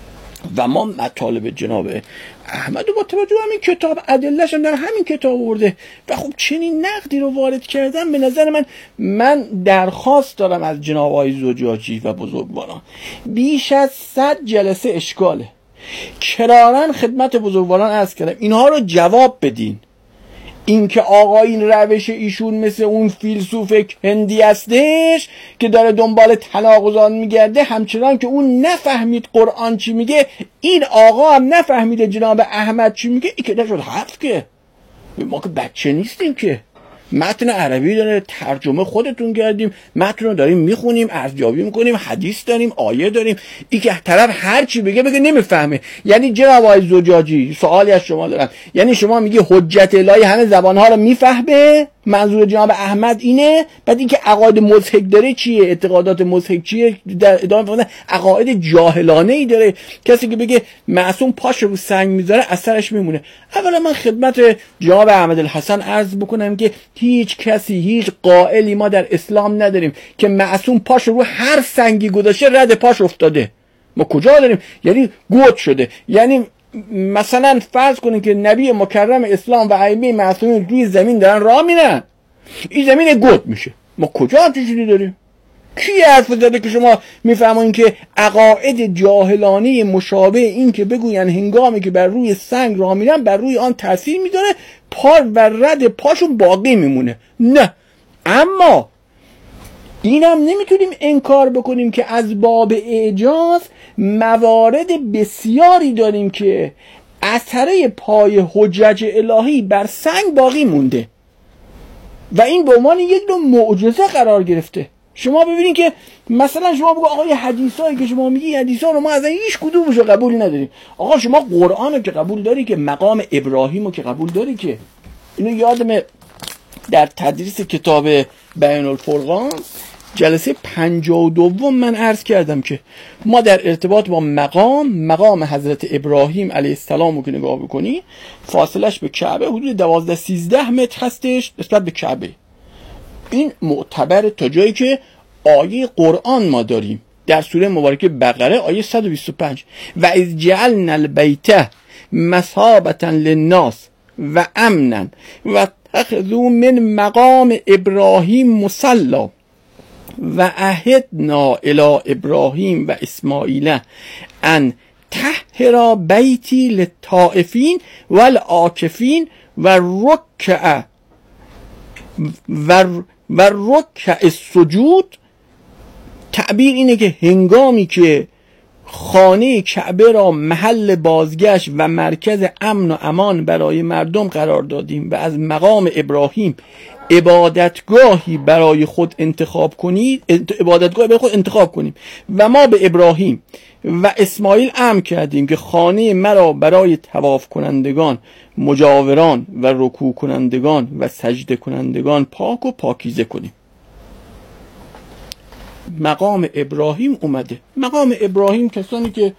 و ما مطالب جناب احمد با توجه همین کتاب ادله‌اش در همین کتاب آورده و خب چنین نقدی رو وارد کردن. به نظر من من درخواست دارم از جناب آقای زجاجی و بزرگواران، بیش از صد جلسه اشکاله، کرارن خدمت بزرگواران عرض کردم اینها رو جواب بدین. این که آقا این روش ایشون مثل اون فیلسوف هندی هستش که داره دنبال تناقضات میگرده، همچنان که اون نفهمید قرآن چی میگه، این آقا هم نفهمیده جناب احمد چی میگه، این که نشد حرف که ما که بچه نیستیم که. متن عربی داره، ترجمه خودتون کردیم، متن رو داریم میخونیم، ارزیابی میکنیم، حدیث داریم، آیه داریم. این که طرف هر چی بگه بگه نمیفهمه. یعنی جناب آقای زجاجی سوالی از شما دارم، یعنی شما میگی حجت الهی همه زبانها رو میفهمه؟ منظور جناب احمد اینه؟ بعد اینکه عقاید مضحک داره چیه؟ اعتقادات مضحک چیه؟ در ادامه فرمودن عقاید جاهلانه ای داره. کسی که بگه معصوم پاش رو سنگ میذاره اثرش میمونه. اولا من خدمت جناب احمد الحسن عرض بکنم که هیچ کسی، هیچ قائلی ما در اسلام نداریم که معصوم پاش رو هر سنگی گذاشته رد پاش افتاده. ما کجا داریم؟ یعنی گوت شده. یعنی مثلا فرض کنین که نبی مکرم اسلام و ائمه معصومین روی زمین دارن راه میرن، این زمین گوت میشه. ما کجا هم چیزی داریم؟ کی حرف زده که شما میفهمین که عقاید جاهلانه مشابه این که بگوین هنگامی که بر روی سنگ راه میرن بر روی آن تاثیر میذاره، پا و رد پاشون باقی میمونه؟ نه. اما اینم نمیتونیم انکار بکنیم که از باب اعجاز موارد بسیاری داریم که اثره پای حجج الهی بر سنگ باقی مونده و این به عنوان یک نوع معجزه قرار گرفته. شما ببینید که مثلا شما بگو آقا حدیثایی که شما میگی حدیثا رو ما از هیچ کدومش رو قبول نداریم. آقا شما قرآن رو که قبول داری، که مقام ابراهیم رو که قبول داری، که اینو یادم در تدریس کتاب بیان الفرقان جلسه پنجاه و دوم من عرض کردم که ما در ارتباط با مقام مقام حضرت ابراهیم علیه السلام رو که نگاه بکنی فاصلش به کعبه حدود دوازده سیزده متر هستش نسبت به کعبه. این معتبر تا جایی که آیه قرآن ما داریم در سوره مبارکه بقره آیه صد و بیست و پنج و اذ جعلنا البیت مثابة للناس و امنا و اتخذوا من مقام ابراهیم مصلی و عهدنا الی ابراهیم و اسماعیل ان طهرا بیتی للطائفین والعاکفین و رکع و و رکع السجود. تعبیر اینه که هنگامی که خانه کعبه را محل بازگشت و مرکز امن و امان برای مردم قرار دادیم و از مقام ابراهیم عبادتگاهی برای خود انتخاب کنید عبادتگاهی برای خود انتخاب کنیم و ما به ابراهیم و اسماعیل امر کردیم که خانه مرا برای طواف کنندگان، مجاوران و رکوع کنندگان و سجده کنندگان پاک و پاکیزه کنیم. مقام ابراهیم اومده. مقام ابراهیم کسانی که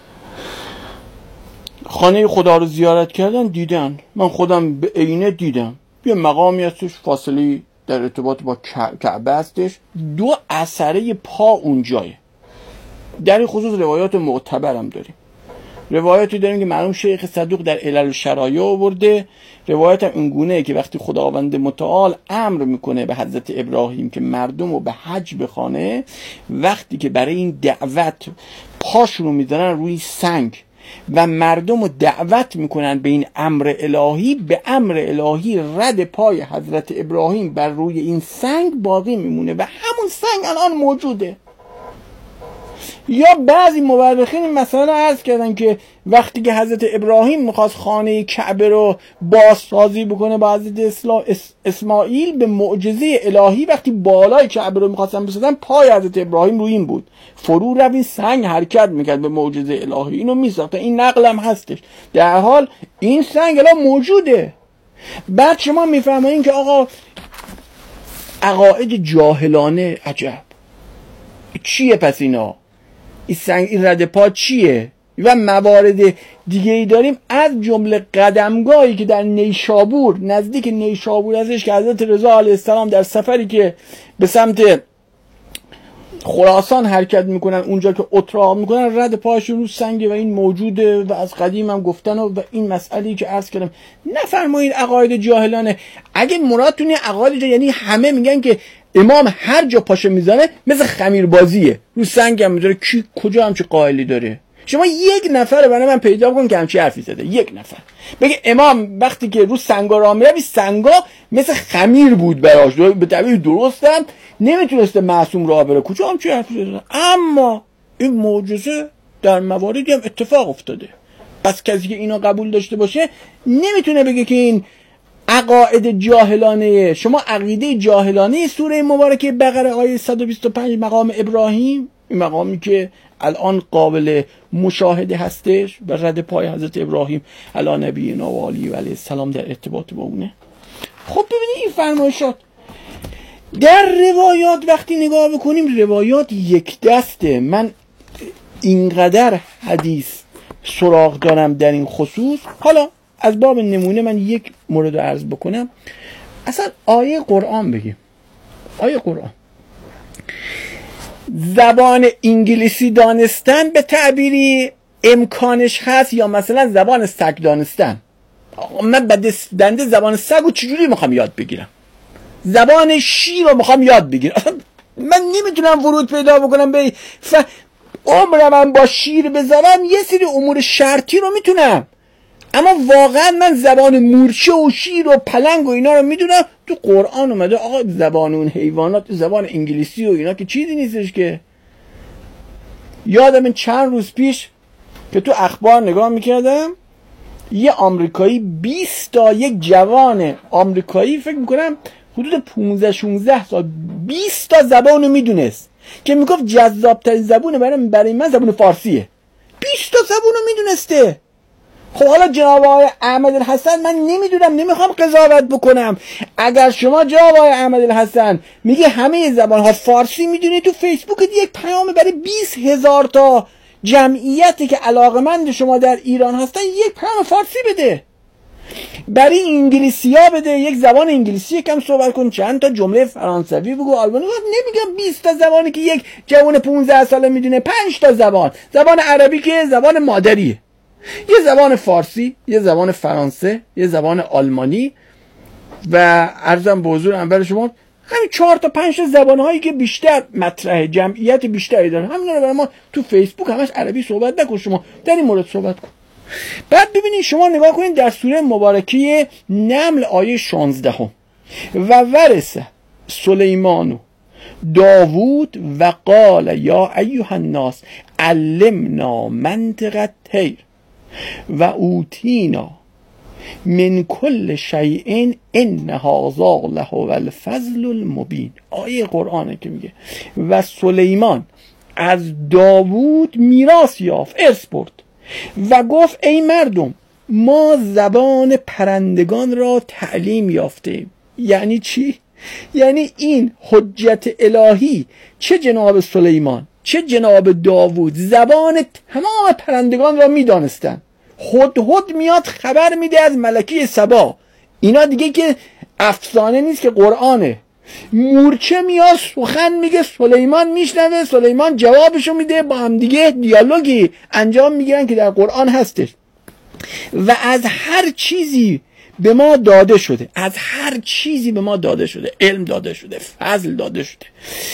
خانه خدا رو زیارت کردن دیدن، من خودم به عینه دیدم. یه مقامی هستش فاصله در ارتباط با کعبه هستش، دو اثره پا اونجایه. در این خصوص روایات معتبرم داریم. روایاتی داریم که مرحوم شیخ صدوق در علل الشرایع آورده. روایت هم اینگونه که وقتی خداوند متعال امر میکنه به حضرت ابراهیم که مردم رو به حج بخوانه، وقتی که برای این دعوت پاشون رو میذارن روی سنگ و مردم رو دعوت میکنن به این امر الهی، به امر الهی رد پای حضرت ابراهیم بر روی این سنگ باقی میمونه و همون سنگ الان موجوده. یا بعضی مورخین مثلا عرض کردن که وقتی که حضرت ابراهیم میخواست خانه کعبه رو بازسازی بکنه با حضرت اسماعیل، به معجزه الهی وقتی بالای کعبه رو میخواستن بسازن پای حضرت ابراهیم روی این بود، فرو روی سنگ حرکت میکرد به معجزه الهی. اینو میساخت. این نقل هم هستش. در حال این سنگ الان موجوده. بعد شما میفهمین که آقا عقاید جاهلانه عجب چیه پس اینا؟ این سنگ این رد پا چیه؟ و موارد دیگه ای داریم، از جمله قدمگاهی که در نیشابور نزدیک نیشابور ازش که حضرت رضا علیه السلام در سفری که به سمت خراسان حرکت میکنن اونجا که اتراق میکنن رد پاشون رو سنگه و این موجوده و از قدیم هم گفتن و, و این مسئله‌ای که عرض کردم نفرمایید عقاید جاهلانه. اگه مرادتون عقاید جا یعنی همه میگن که امام هر جا پاشه میزنه مثل خمیربازیه رو سنگ هم میذاره، کی کجا همچه قائلی داره؟ شما یک نفر برای من پیدا کن که همچی حرفی زده، یک نفر بگه امام وقتی که رو سنگا راه میره سنگا مثل خمیر بود براش، به طبیعی درستم نمیتونسته معصوم راه بره، کجا همچی حرفی زده؟ اما این معجزه در مواردی هم اتفاق افتاده. پس کسی که اینو قبول داشته باشه نمیتونه بگه که این عقاید جاهلانه. شما عقیده جاهلانه سوره مبارکه بقره آیه صد و بیست و پنج مقام ابراهیم، این مقامی که الان قابل مشاهده هستش و رد پای حضرت ابراهیم علی نبینا و علی و علیه السلام در ارتباط با اونه. خب ببینید این فرمایشات در روایات وقتی نگاه بکنیم روایات یک دسته. من اینقدر حدیث سراغ دارم در این خصوص. حالا از باب نمونه من یک مورد عرض بکنم. اصلا آیه قرآن بگیم، آیه قرآن زبان انگلیسی دانستن به تعبیری امکانش هست یا مثلا زبان سگ دانستن؟ من به دنده زبان سگ رو چجوری میخوام یاد بگیرم؟ زبان شیر رو میخوام یاد بگیرم؟ من نمیتونم ورود پیدا بکنم به ف... عمر من با شیر بزنم یه سری امور شرطی رو میتونم، اما واقعا من زبان مورچه و شیر و پلنگ و اینا رو میدونم. تو قرآن اومده آقا زبان اون حیوانات زبان انگلیسی و اینا که چیزی نیستش که. یادم چند روز پیش که تو اخبار نگاه میکردم یه آمریکایی بیست تا یک جوان آمریکایی فکر میکنم حدود پانزده شانزده سال بیست تا زبان رو میدونست که میگفت جذابترین زبون برای برای من زبون فارسیه. بیست تا زبون رو میدونسته. خب حالا جناب آقای احمد الحسن من نمیدونم، نمیخوام قضاوت بکنم. اگر شما جناب آقای احمد الحسن میگه همه زبان ها فارسی میدونی، تو فیسبوک یک پیام برای بیست هزار تا جمعیتی که علاقمند شما در ایران هستن یک پیام فارسی بده. برای انگلیسی ها بده، یک زبان انگلیسی کم صحبت کن، چند تا جمله فرانسوی بگو، آلمانی. نمیگم بیست تا زبانی که یک جوان پانزده ساله میدونه، پنج تا زبان. زبان عربی که زبان مادریه، یه زبان فارسی، یه زبان فرانسه، یه زبان آلمانی و عرضم به حضور انور شما همین چهار تا پنج تا زبان هایی که بیشتر مطرح جمعیت بیشتری داره، همین رو برای ما تو فیسبوک همش عربی صحبت نکن، شما در این مورد صحبت کن. بعد ببینید شما نگاه کنید در سوره مبارکه نمل آیه شانزده هم و ورث سلیمان داوود و قال یا ایها الناس علمنا منطق الطیر و اوتینا من کل شیء ان هذا لهو الفضل المبین. آیه قرآنه که میگه و سلیمان از داوود میراث یافت، ارث برد و گفت ای مردم ما زبان پرندگان را تعلیم یافتیم. یعنی چی؟ یعنی این حجت الهی چه جناب سلیمان چه جناب داوود زبان تمام پرندگان را میدانستند. هدهد میاد خبر میده از ملکه سبا، اینا دیگه که افسانه نیست که قرآنه. مورچه میاد سخن میگه، سلیمان میشنوه، سلیمان جوابشو میده، با هم دیگه دیالوگی انجام میگیرن که در قرآن هستش. و از هر چیزی به ما داده شده، از هر چیزی به ما داده شده، علم داده شده، فضل داده شده.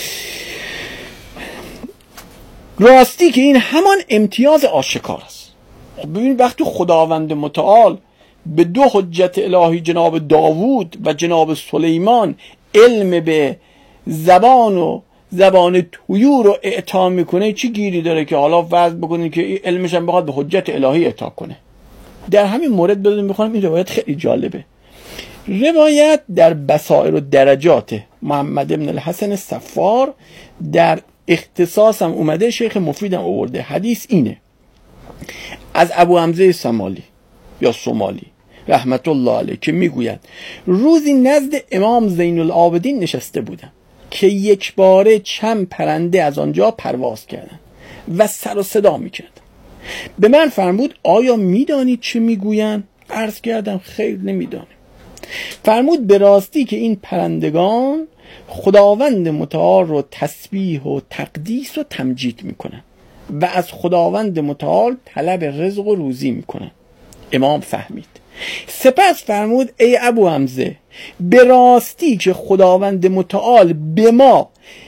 راستی که این همان امتیاز آشکار است. ببینید وقتی خداوند متعال به دو حجت الهی جناب داوود و جناب سلیمان علم به زبان و زبان طیور رو اعطا میکنه، چی گیری داره که حالا فرض بکنید که علمش هم بخواد به حجت الهی اعطا کنه؟ در همین مورد بدون میخوام این روایت خیلی جالبه. روایت در بصائر و درجات محمد ابن الحسن صفار در اختصاص هم اومده، شیخ مفید هم آورده. حدیث اینه از ابو حمزه سمالی یا سومالی رحمت الله علیه که میگوید روزی نزد امام زین العابدین نشسته بودم که یک باره چند پرنده از آنجا پرواز کردند و سر و صدا میکردند. به من فرمود آیا میدانید چه میگویند؟ عرض کردم خیر نمیدانم. فرمود به راستی که این پرندگان خداوند متعال رو تسبیح و تقدیس و تمجید میکنن و از خداوند متعال طلب رزق و روزی میکنن. امام فهمید. سپس فرمود ای ابو حمزه به راستی که خداوند متعال به ما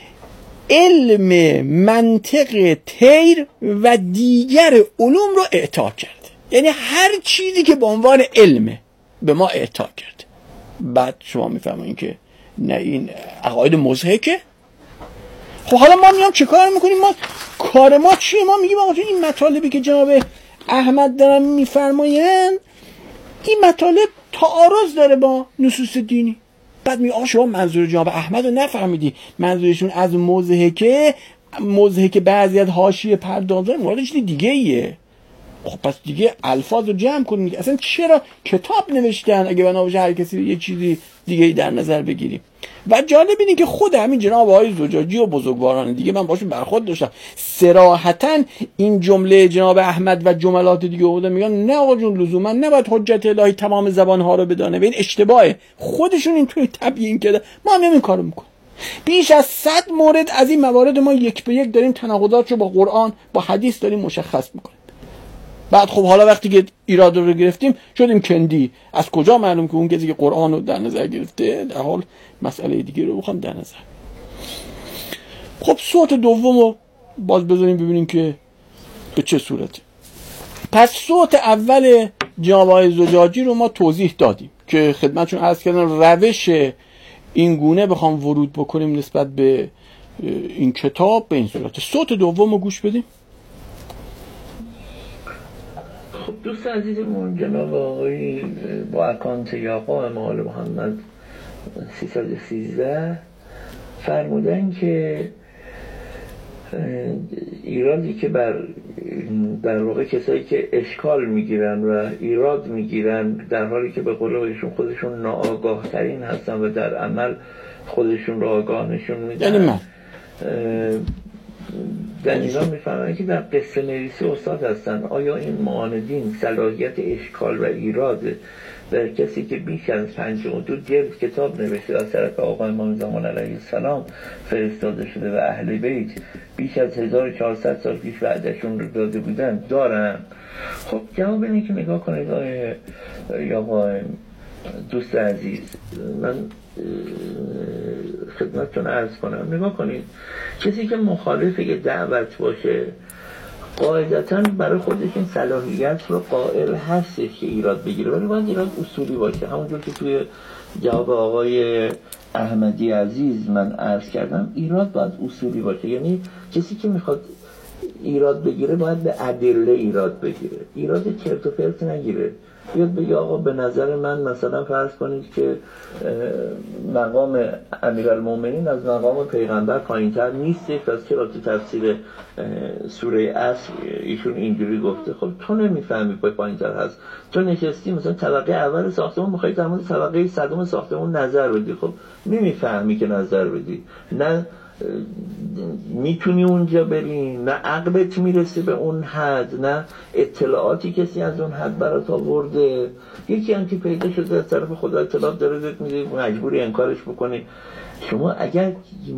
علم منطق طیر و دیگر علوم رو اعطا کرد. یعنی هر چیزی که به عنوان علمه به ما اعطا کرد. بعد شما میفهمین که نه این عقاید مضحکه. خب حالا ما میام چه کار میکنیم؟ ما کار ما چیه؟ ما میگیم آقا این مطالبی که جناب احمد دارن میفرمایند این مطالب تعارض داره با نصوص دینی. بعد میگه آقا شما منظور جناب احمد رو نفهمیدی، منظورشون از مضحکه مضحک بعضی از حاشیه پردازان مورد چیز دیگه ایه. خب پس دیگه الفاظ رو جمع کنیم. اصلا چرا کتاب نوشتن اگه بنا باشه هر کسی یه چیزی دیگه در نظر بگیریم؟ و جالب اینه که خود همین جناب آقای زجاجی و بزرگواران دیگه من باشون برخورد داشتم، صراحتاً این جمله جناب احمد و جملات دیگه بودن میگن نه آقا جون لزوما نباید حجت الهی تمام زبان‌ها رو بدانه. این اشتباهه. خودشون اینطوری تبیین کرده، ما هم همین کارو میکنیم. بیش از صد مورد از این موارد ما یک به یک داریم تناقضات رو با قرآن با حدیث داریم مشخص میکنیم. بعد خب حالا وقتی که ایراد رو گرفتیم شدیم کندی. از کجا معلوم که اون کسی که قرآن رو در نظر گرفته در حال مسئله دیگه رو بخوام در نظر؟ خب صوت دوم رو باز بذاریم ببینیم که به چه صورته. پس صوت اول جناب آقای زجاجی رو ما توضیح دادیم که خدمتشون عرض کردن روش این گونه بخوام ورود بکنیم نسبت به این کتاب به این صورت. صوت دوم رو گوش بدیم. خب دوست عزیزمون جناب آقای با اکانت یعقوب آل محمد سیصد و سیزده فرمودن که ایرادی که بر در واقع کسایی که اشکال میگیرن و ایراد میگیرن در حالی که به قول خودشون خودشون ناآگاه ترین هستن و در عمل خودشون رو آگاه نشون میدن، یعنی من در ایران میفهمن که در قصه نویسی استاد هستن. آیا این معاندین صلاحیت اشکال و ایراد در کسی که بیش از پنجاه و دو جلد کتاب نوشته از طرف آقا امام زمان علیه السلام فرستاده شده و اهل بیت بیش از هزار و چهارصد سال پیش وعدشون رو داده بودن دارن؟ خب جواب اینه که نگاه کنید یا آقا دوست عزیز، من خدمتتون عرض کنم، نگاه کنید کسی که مخالف یه دعوت باشه قاعدتاً برای خودش این صلاحیت رو قائل هستش که ایراد بگیره، ولی باید ایراد اصولی باشه. همونجور که توی جواب آقای احمدی عزیز من عرض کردم، ایراد باید اصولی باشه، یعنی کسی که میخواد ایراد بگیره باید به ادله ایراد بگیره، ایراد چرت و پرت نگیره. بیاد بگه آقا به نظر من مثلا فرض کنید که مقام امیرالمومنین از مقام پیغمبر پایین‌تر نیستش، پس چرا تو تفسیر سوره عصر ایشون اینجوری گفته؟ خب تو نمیفهمی پای پایین‌تر هست، تو نشستی مثلا طبقه اول ساختمون می‌خوای در مورد طبقه صدم ساختمون نظر بدی، خب نمیفهمی که نظر بدی، نه میتونی اونجا بری، نه عقلت میرسه به اون حد، نه اطلاعاتی کسی از اون حد برات آورده. یکی هم که پیدا شده از طرف خدا اطلاعات داره بهت میده، مجبوری انکارش بکنی. شما اگر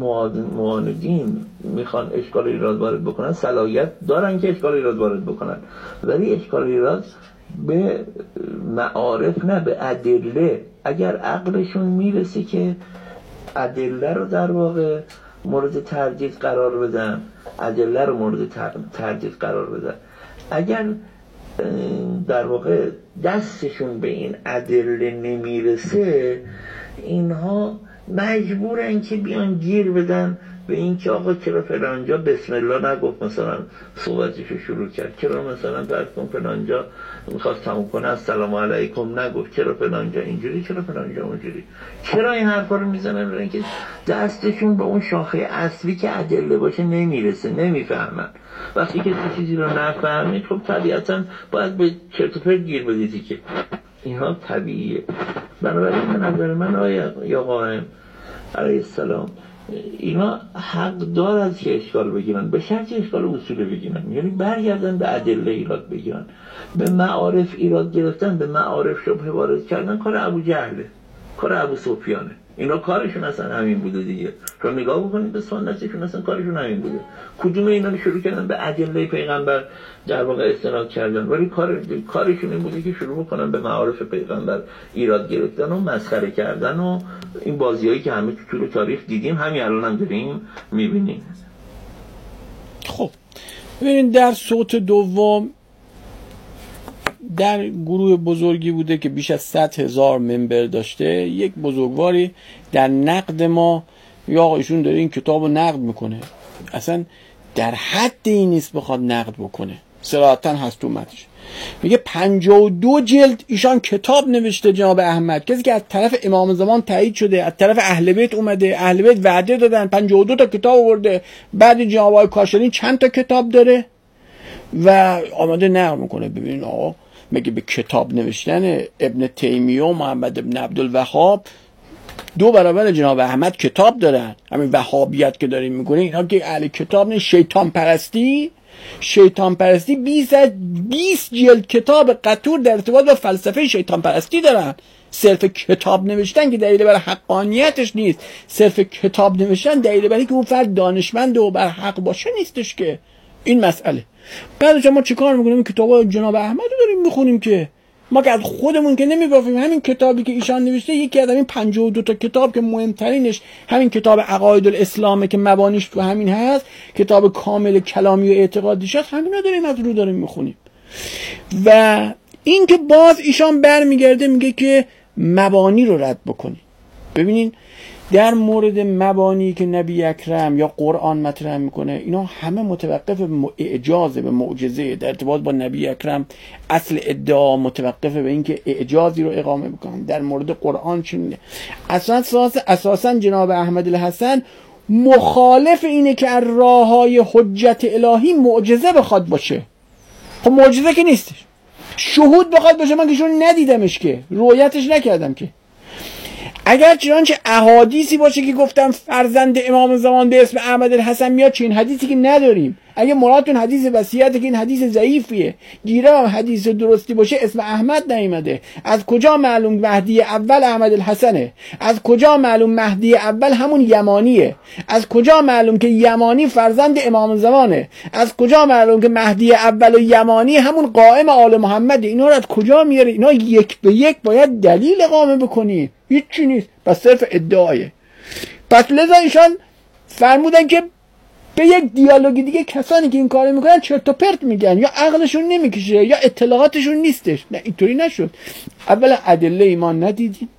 معاندین میخوان اشکال ایراد وارد بکنن، صلاحیت دارن که اشکال ایراد وارد بکنن، ولی اشکال ایراد به معارف نه به ادله. اگر عقلشون میرسه که ادله رو در واقع مورد تردید قرار بدن، ادله رو مورد تردید قرار بدن، اگر در واقع دستشون به این ادله نمیرسه، اینها مجبورن که بیان گیر بدن به این که آقا چرا فلانجا بسم الله نگفت مثلا صحبتشو شروع کرد، چرا مثلا فرض کن فلانجا میخواست تموم کنه السلام علیکم نگفت، چرا فلانجا اینجوری، چرا فلانجا اونجوری، چرا این حرفا رو میزنن؟ برای اینکه دستشون به اون شاخه اصلی که ادله باشه نمیرسه، نمیفهمن. وقتی که چیزی رو نفهمید خب طبیعتا باید به چرت و پرت گیر بدید که اینها طبیعیه. بنابراین به نظر من آیا قائم علیه السلام اینا حق دارد که اشکال بگیرن، به شرط اشکال اصولی بگیرن، یعنی برگردن به ادله ایراد بگیرن. به معارف ایراد گرفتن، به معارف شبهه وارد کردن کار ابو جهله، کار ابو سفیانه. اینا کارشون اصلا همین بوده دیگه. شما نگاه بکنید به سنتشون، اصلا کارشون همین بوده. کدوم اینا رو شروع کردن به ادله پیغمبر در واقع استناد کردن، ولی کار کارشون این بوده که شروع بکنن به معارف پیغمبر ایراد گرفتن و مسخره کردن و این بازیایی که همه تو طول تاریخ دیدیم، همین الان هم داریم میبینیم. خب ببینید در صوت دوم در گروه بزرگی بوده که بیش از صد هزار ممبر داشته، یک بزرگواری در نقد ما یا آقایشون داره این کتاب رو نقد میکنه، اصلا در حد این نیست بخواد نقد بکنه، صراحتاً هست تو متنش میگه پنجاه و دو جلد ایشان کتاب نوشته جناب احمد، کسی که از طرف امام زمان تایید شده، از طرف اهل بیت اومده، اهل بیت وعده دادن، پنجاه و دو تا کتاب آورده. بعد جناب آقای کاشانی چند تا کتاب داره و آماده نقد میکنه. ببینید آقا مگه به کتاب نوشتن ابن تیمیه و محمد ابن عبدالوهاب دو برابر جناب احمد کتاب دارن؟ همین وهابیت که داریم میکنه اینا که اهل کتاب نه، شیطان پرستی شیطان پرستی بیست جلد کتاب قطور در ارتباط با فلسفه شیطان پرستی دارن. صرف کتاب نوشتن که دلیل بر حقانیتش نیست، صرف کتاب نوشتن دلیل بر اینکه اون فرد دانشمند و بر حق باشه نیستش که این مسئله. بعدش ما چیکار میکنیم؟ کتاب جناب احمد رو داریم میخونیم که ما که از خودمون که نمیبافیم. همین کتابی که ایشان نوشته یکی از همین پنجاه و دو تا کتاب که مهمترینش همین کتاب عقاید الاسلامه که مبانیش تو همین هست، کتاب کامل کلامی و اعتقادیش هست، همینا داریم از رو داریم میخونیم. و این که باز ایشان برمیگرده میگه که مبانی رو رد بکنید. ببینین در مورد مبانی که نبی اکرم یا قرآن مطرح میکنه اینا همه متوقف به اعجاز، به معجزه. در ارتباط با نبی اکرم اصل ادعا متوقف به اینکه اعجازی رو اقامه بکنن. در مورد قرآن چنینه. اساسا اساسا جناب احمد الحسن مخالف اینه که از راههای حجت الهی معجزه بخواد باشه. خب معجزه که نیستش. شهود بخواد باشه، من که شون ندیدمش، که رؤیتش نکردم. که اگر چنانچه احادیثی باشه که گفتم فرزند امام زمان به اسم احمد الحسن میاد، چه این حدیثی که نداریم. اگه مرادتون حدیث وصیته که این حدیث ضعیفیه، گیرم حدیث درستی باشه اسم احمد نیامده. از کجا معلوم مهدی اول احمد الحسنه؟ از کجا معلوم مهدی اول همون یمانیه؟ از کجا معلوم که یمانی فرزند امام زمانه؟ از کجا معلوم که مهدی اول و یمانی همون قائم آل محمده؟ اینا رو از کجا میاره؟ اینا یک به یک باید دلیل اقامه بکنی. هیچی نیست، پس صرف ادعایه. پس لذا ایشان فرمودن که به یک دیالوگی دیگه کسانی که این کارو میکنن چرت و پرت میگن، یا عقلشون نمیکشه یا اطلاعاتشون نیستش. نه اینطوری نشد. اولا ادله ایمان ندیدیم،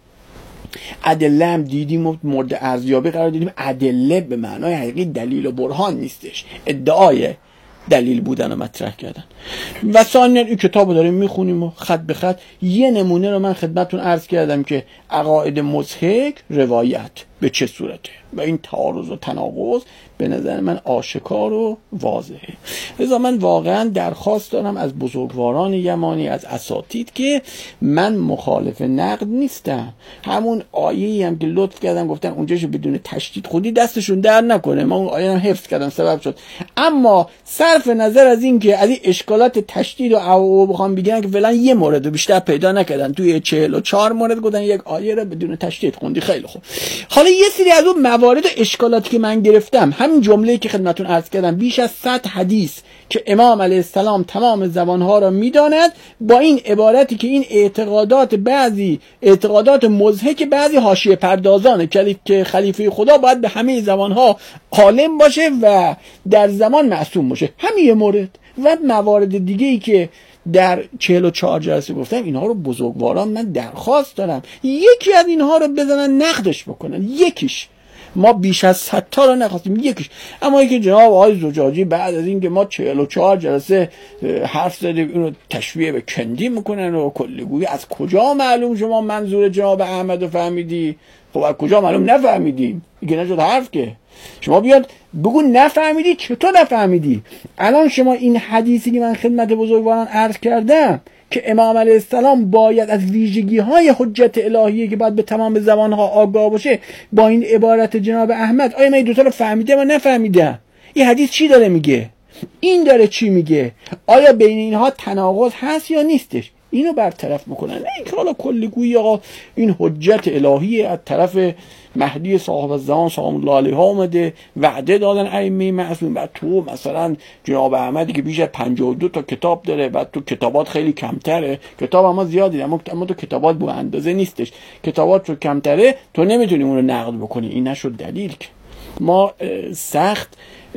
ادله هم دیدیم و مورد ارزیابی قرار دیدیم. ادله به معنای حقیقی دلیل و برهان نیستش، ادعای دلیل بودن و مطرح کردن. و ثانیا این کتابو داریم میخونیم و خط به خط یه نمونه رو من خدمتتون عرض کردم که عقاید مضحک روایت به چه صورته و این تعارض و تناقض به نظر من آشکار و واضحه. لذا من واقعا درخواست دارم از بزرگواران یمانی، از اساتید، که من مخالف نقد نیستم. همون آیه‌ای هم که لطف کردم گفتن اونجاشو بدون تشدید خودی دستشون در نکنه، من اون آیه هم حفظ کردم سبب شد. اما صرف نظر از این که از این اشکالات تشدید و او بخوام بگن که فعلا یه مورد رو بیشتر پیدا نکردن، توی چهل و چهار مورد گفتن یک آیه رو بدون تشدید خوندی. خیلی خوب. حالا یه سری از اون موارد و اشکالاتی که من گرفتم، همین جمله‌ای که خدمتتون عرض کردم، بیش از صد حدیث که امام علیه السلام تمام زبانها را میداند، با این عبارتی که این اعتقادات بعضی اعتقادات مضحک بعضی حاشیه پردازانه که خلیفه خدا باید به همه زبانها عالم باشه و در زمان معصوم باشه. همین مورد و موارد دیگه‌ای که در چهل و چهار جلسه گفتم، اینها رو بزرگواران من درخواست دارم یکی از اینها رو بزنن نقدش بکنن. یکیش ما بیش از صد تا رو نخواستیم، یکیش. اما اینکه جناب آقای زجاجی بعد از اینکه ما چهل و چهار جلسه حرف زدیم اینو تشبیه به کندی میکنن و کلیگویی، از کجا معلوم شما منظور جناب احمد رو فهمیدی؟ خب از کجا معلوم نفهمیدیم؟ دیگه نشد حرف که. شما بیاد بگو نفهمیدی. چطور نفهمیدی؟ الان شما این حدیثی که من خدمت بزرگواران عرض کردم که امام علیه السلام باید از ویژگی های حجت الهیه که باید به تمام زبانها آگاه باشه، با این عبارت جناب احمد، آیا من این دوتا رو فهمیدم و نفهمیدم؟ این حدیث چی داره میگه؟ این داره چی میگه؟ آیا بین اینها تناقض هست یا نیستش؟ اینو برطرف میکنن. نه اینکه حالا کلیگویی آقا این حجت الهیه از طرف مهدی صاحب الزمان سلام الله علیه آمده، وعده دادن ائمه معصوم. بعد تو مثلا جناب احمدی که بیش از پنجاه و دو تا کتاب داره، بعد تو کتابات خیلی کمتره، کتاب اما زیادی، اما اما تو کتابات به اندازه نیستش، کتابات تو کمتره، تو نمیتونی اون رو نقد بکنی. این نشد دلیل. که ما سخت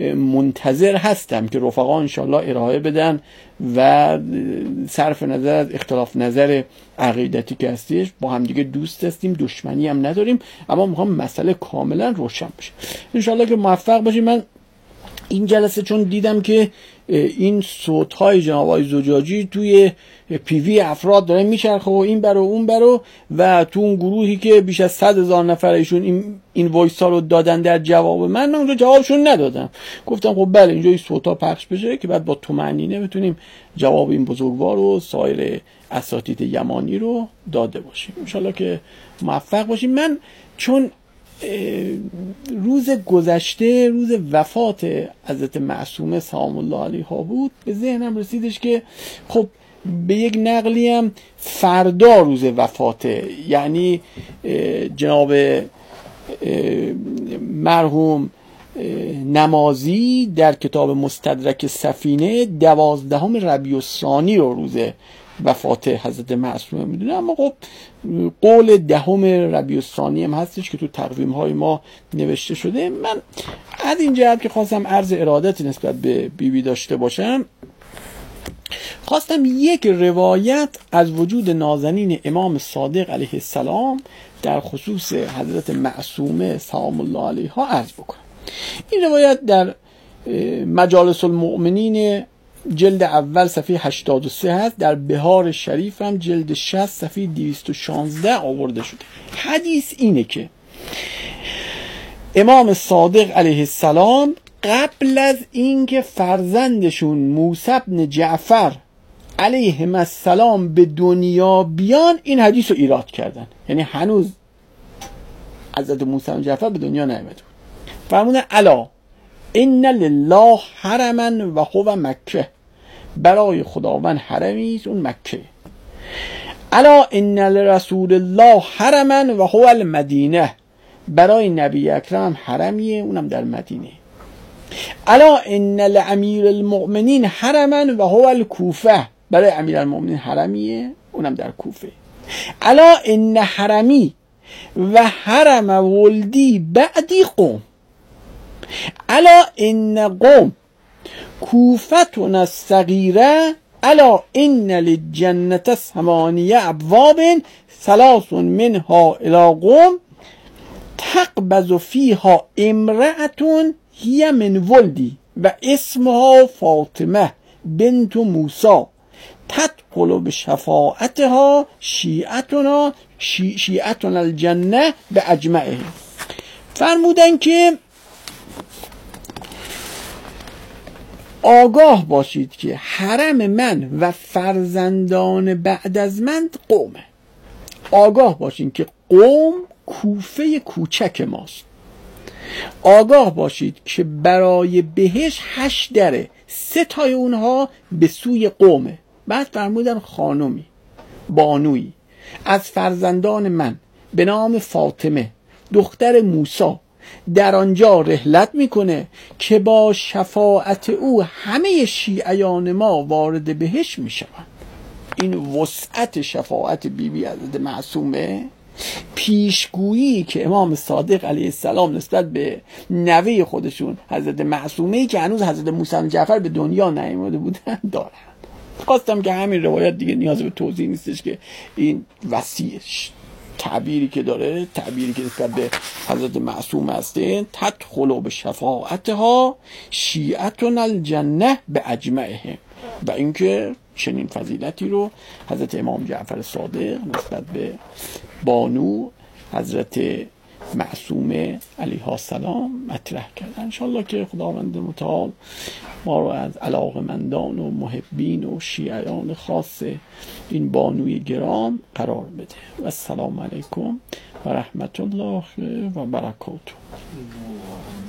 منتظر هستم که رفقا انشالله ارائه بدن و صرف نظر از اختلاف نظر عقیدتی که هستیش با هم دیگه دوست هستیم، دشمنی هم نداریم، اما میخوام مسئله کاملا روشن بشه. انشالله که موفق باشیم. من این جلسه چون دیدم که این صوت‌های جناب آقای زجاجی توی پیوی افراد داره میچرخه و این برو اون برو، و تو اون گروهی که بیش از صد هزار نفرشون این این وایسا رو دادن در جواب من، من اونجا جوابشون ندادم. گفتم خب بله اینجا این صوت‌ها پخش بشه که بعد با طمأنینه بتونیم جواب این بزرگوار و سایر اساتید یمانی رو داده باشیم. ان شاءالله که موفق باشیم. من چون روز گذشته روز وفات حضرت معصومه سلام الله علیها بود، به ذهنم رسیدش که خب به یک نقلی هم فردا روز وفاته، یعنی جناب مرحوم نمازی در کتاب مستدرک سفینه دوازدهم ربیع الثانی رو روز وفات حضرت معصومه میدونه. اما خب قول دهم ربیع الثانی هم هستش که تو تقویم های ما نوشته شده. من از این جهت که خواستم عرض ارادت نسبت به بیبی داشته باشم، خواستم یک روایت از وجود نازنین امام صادق علیه السلام در خصوص حضرت معصومه سلام الله علیها عرض بکنم. این روایت در مجالس المؤمنین جلد اول صفحه هشتاد و سه هست، در بهار شریف هم جلد شصت صفحه دویست و شانزده آورده شده. حدیث اینه که امام صادق علیه السلام قبل از اینکه فرزندشون موسی بن جعفر علیهم السلام به دنیا بیان این حدیث رو ایراد کردن، یعنی هنوز حضرت موسی بن جعفر به دنیا نیامده. فرمودن الا ان لله حرما و هو مکه، برای خداوند حرمی است اون مکه. الا ان لرسول الله حرما و هو المدینه، برای نبی اکرم حرمیه اونم در مدینه. الا ان لامیر المؤمنین حرما و هو الکوفه، برای امیر المؤمنین حرمیه اونم در کوفه. الا ان حرمی و حرم ولدی بعدی قوم، الا ان قوم کوفتنا الصغیره، الا ان للجنة ثمانیه ابواب ثلاث منها الى قوم تقبض فیها امرأة هی من ولدی و اسمها فاطمه بنت موسی تدخل بشفاعتها شیعتنا شی شیعتنا الجنه به اجمعه. فرمودن که آگاه باشید که حرم من و فرزندان بعد از من قومه. آگاه باشید که قوم کوفه کوچک ماست. آگاه باشید که برای بهش هشت دره، سه تای اونها به سوی قومه. بعد فرمودن خانومی بانویی از فرزندان من به نام فاطمه دختر موسی در آنجا رحلت میکنه که با شفاعت او همه شیعیان ما وارد بهش میشوند. این وسعت شفاعت بی بی حضرت معصومه، پیشگویی که امام صادق علیه السلام نسبت به نوه خودشون حضرت معصومه که هنوز حضرت موسی بن جعفر به دنیا نیامده بودن دارن. خواستم که همین روایت دیگه نیاز به توضیح نیستش که این وسیعش تعبیری که داره، تعبیری که نسبت به حضرت معصوم هسته، تدخل به شفاعتها شیعتنا الجنه به اجمعهم، و اینکه چنین فضیلتی رو حضرت امام جعفر صادق نسبت به بانو حضرت معصومه علیها السلام مطرح کردن. انشالله که خداوند متعال ما رو از علاقمندان و محبین و شیعیان خاص این بانوی گرام قرار بده. و السلام علیکم و رحمت الله و برکاته.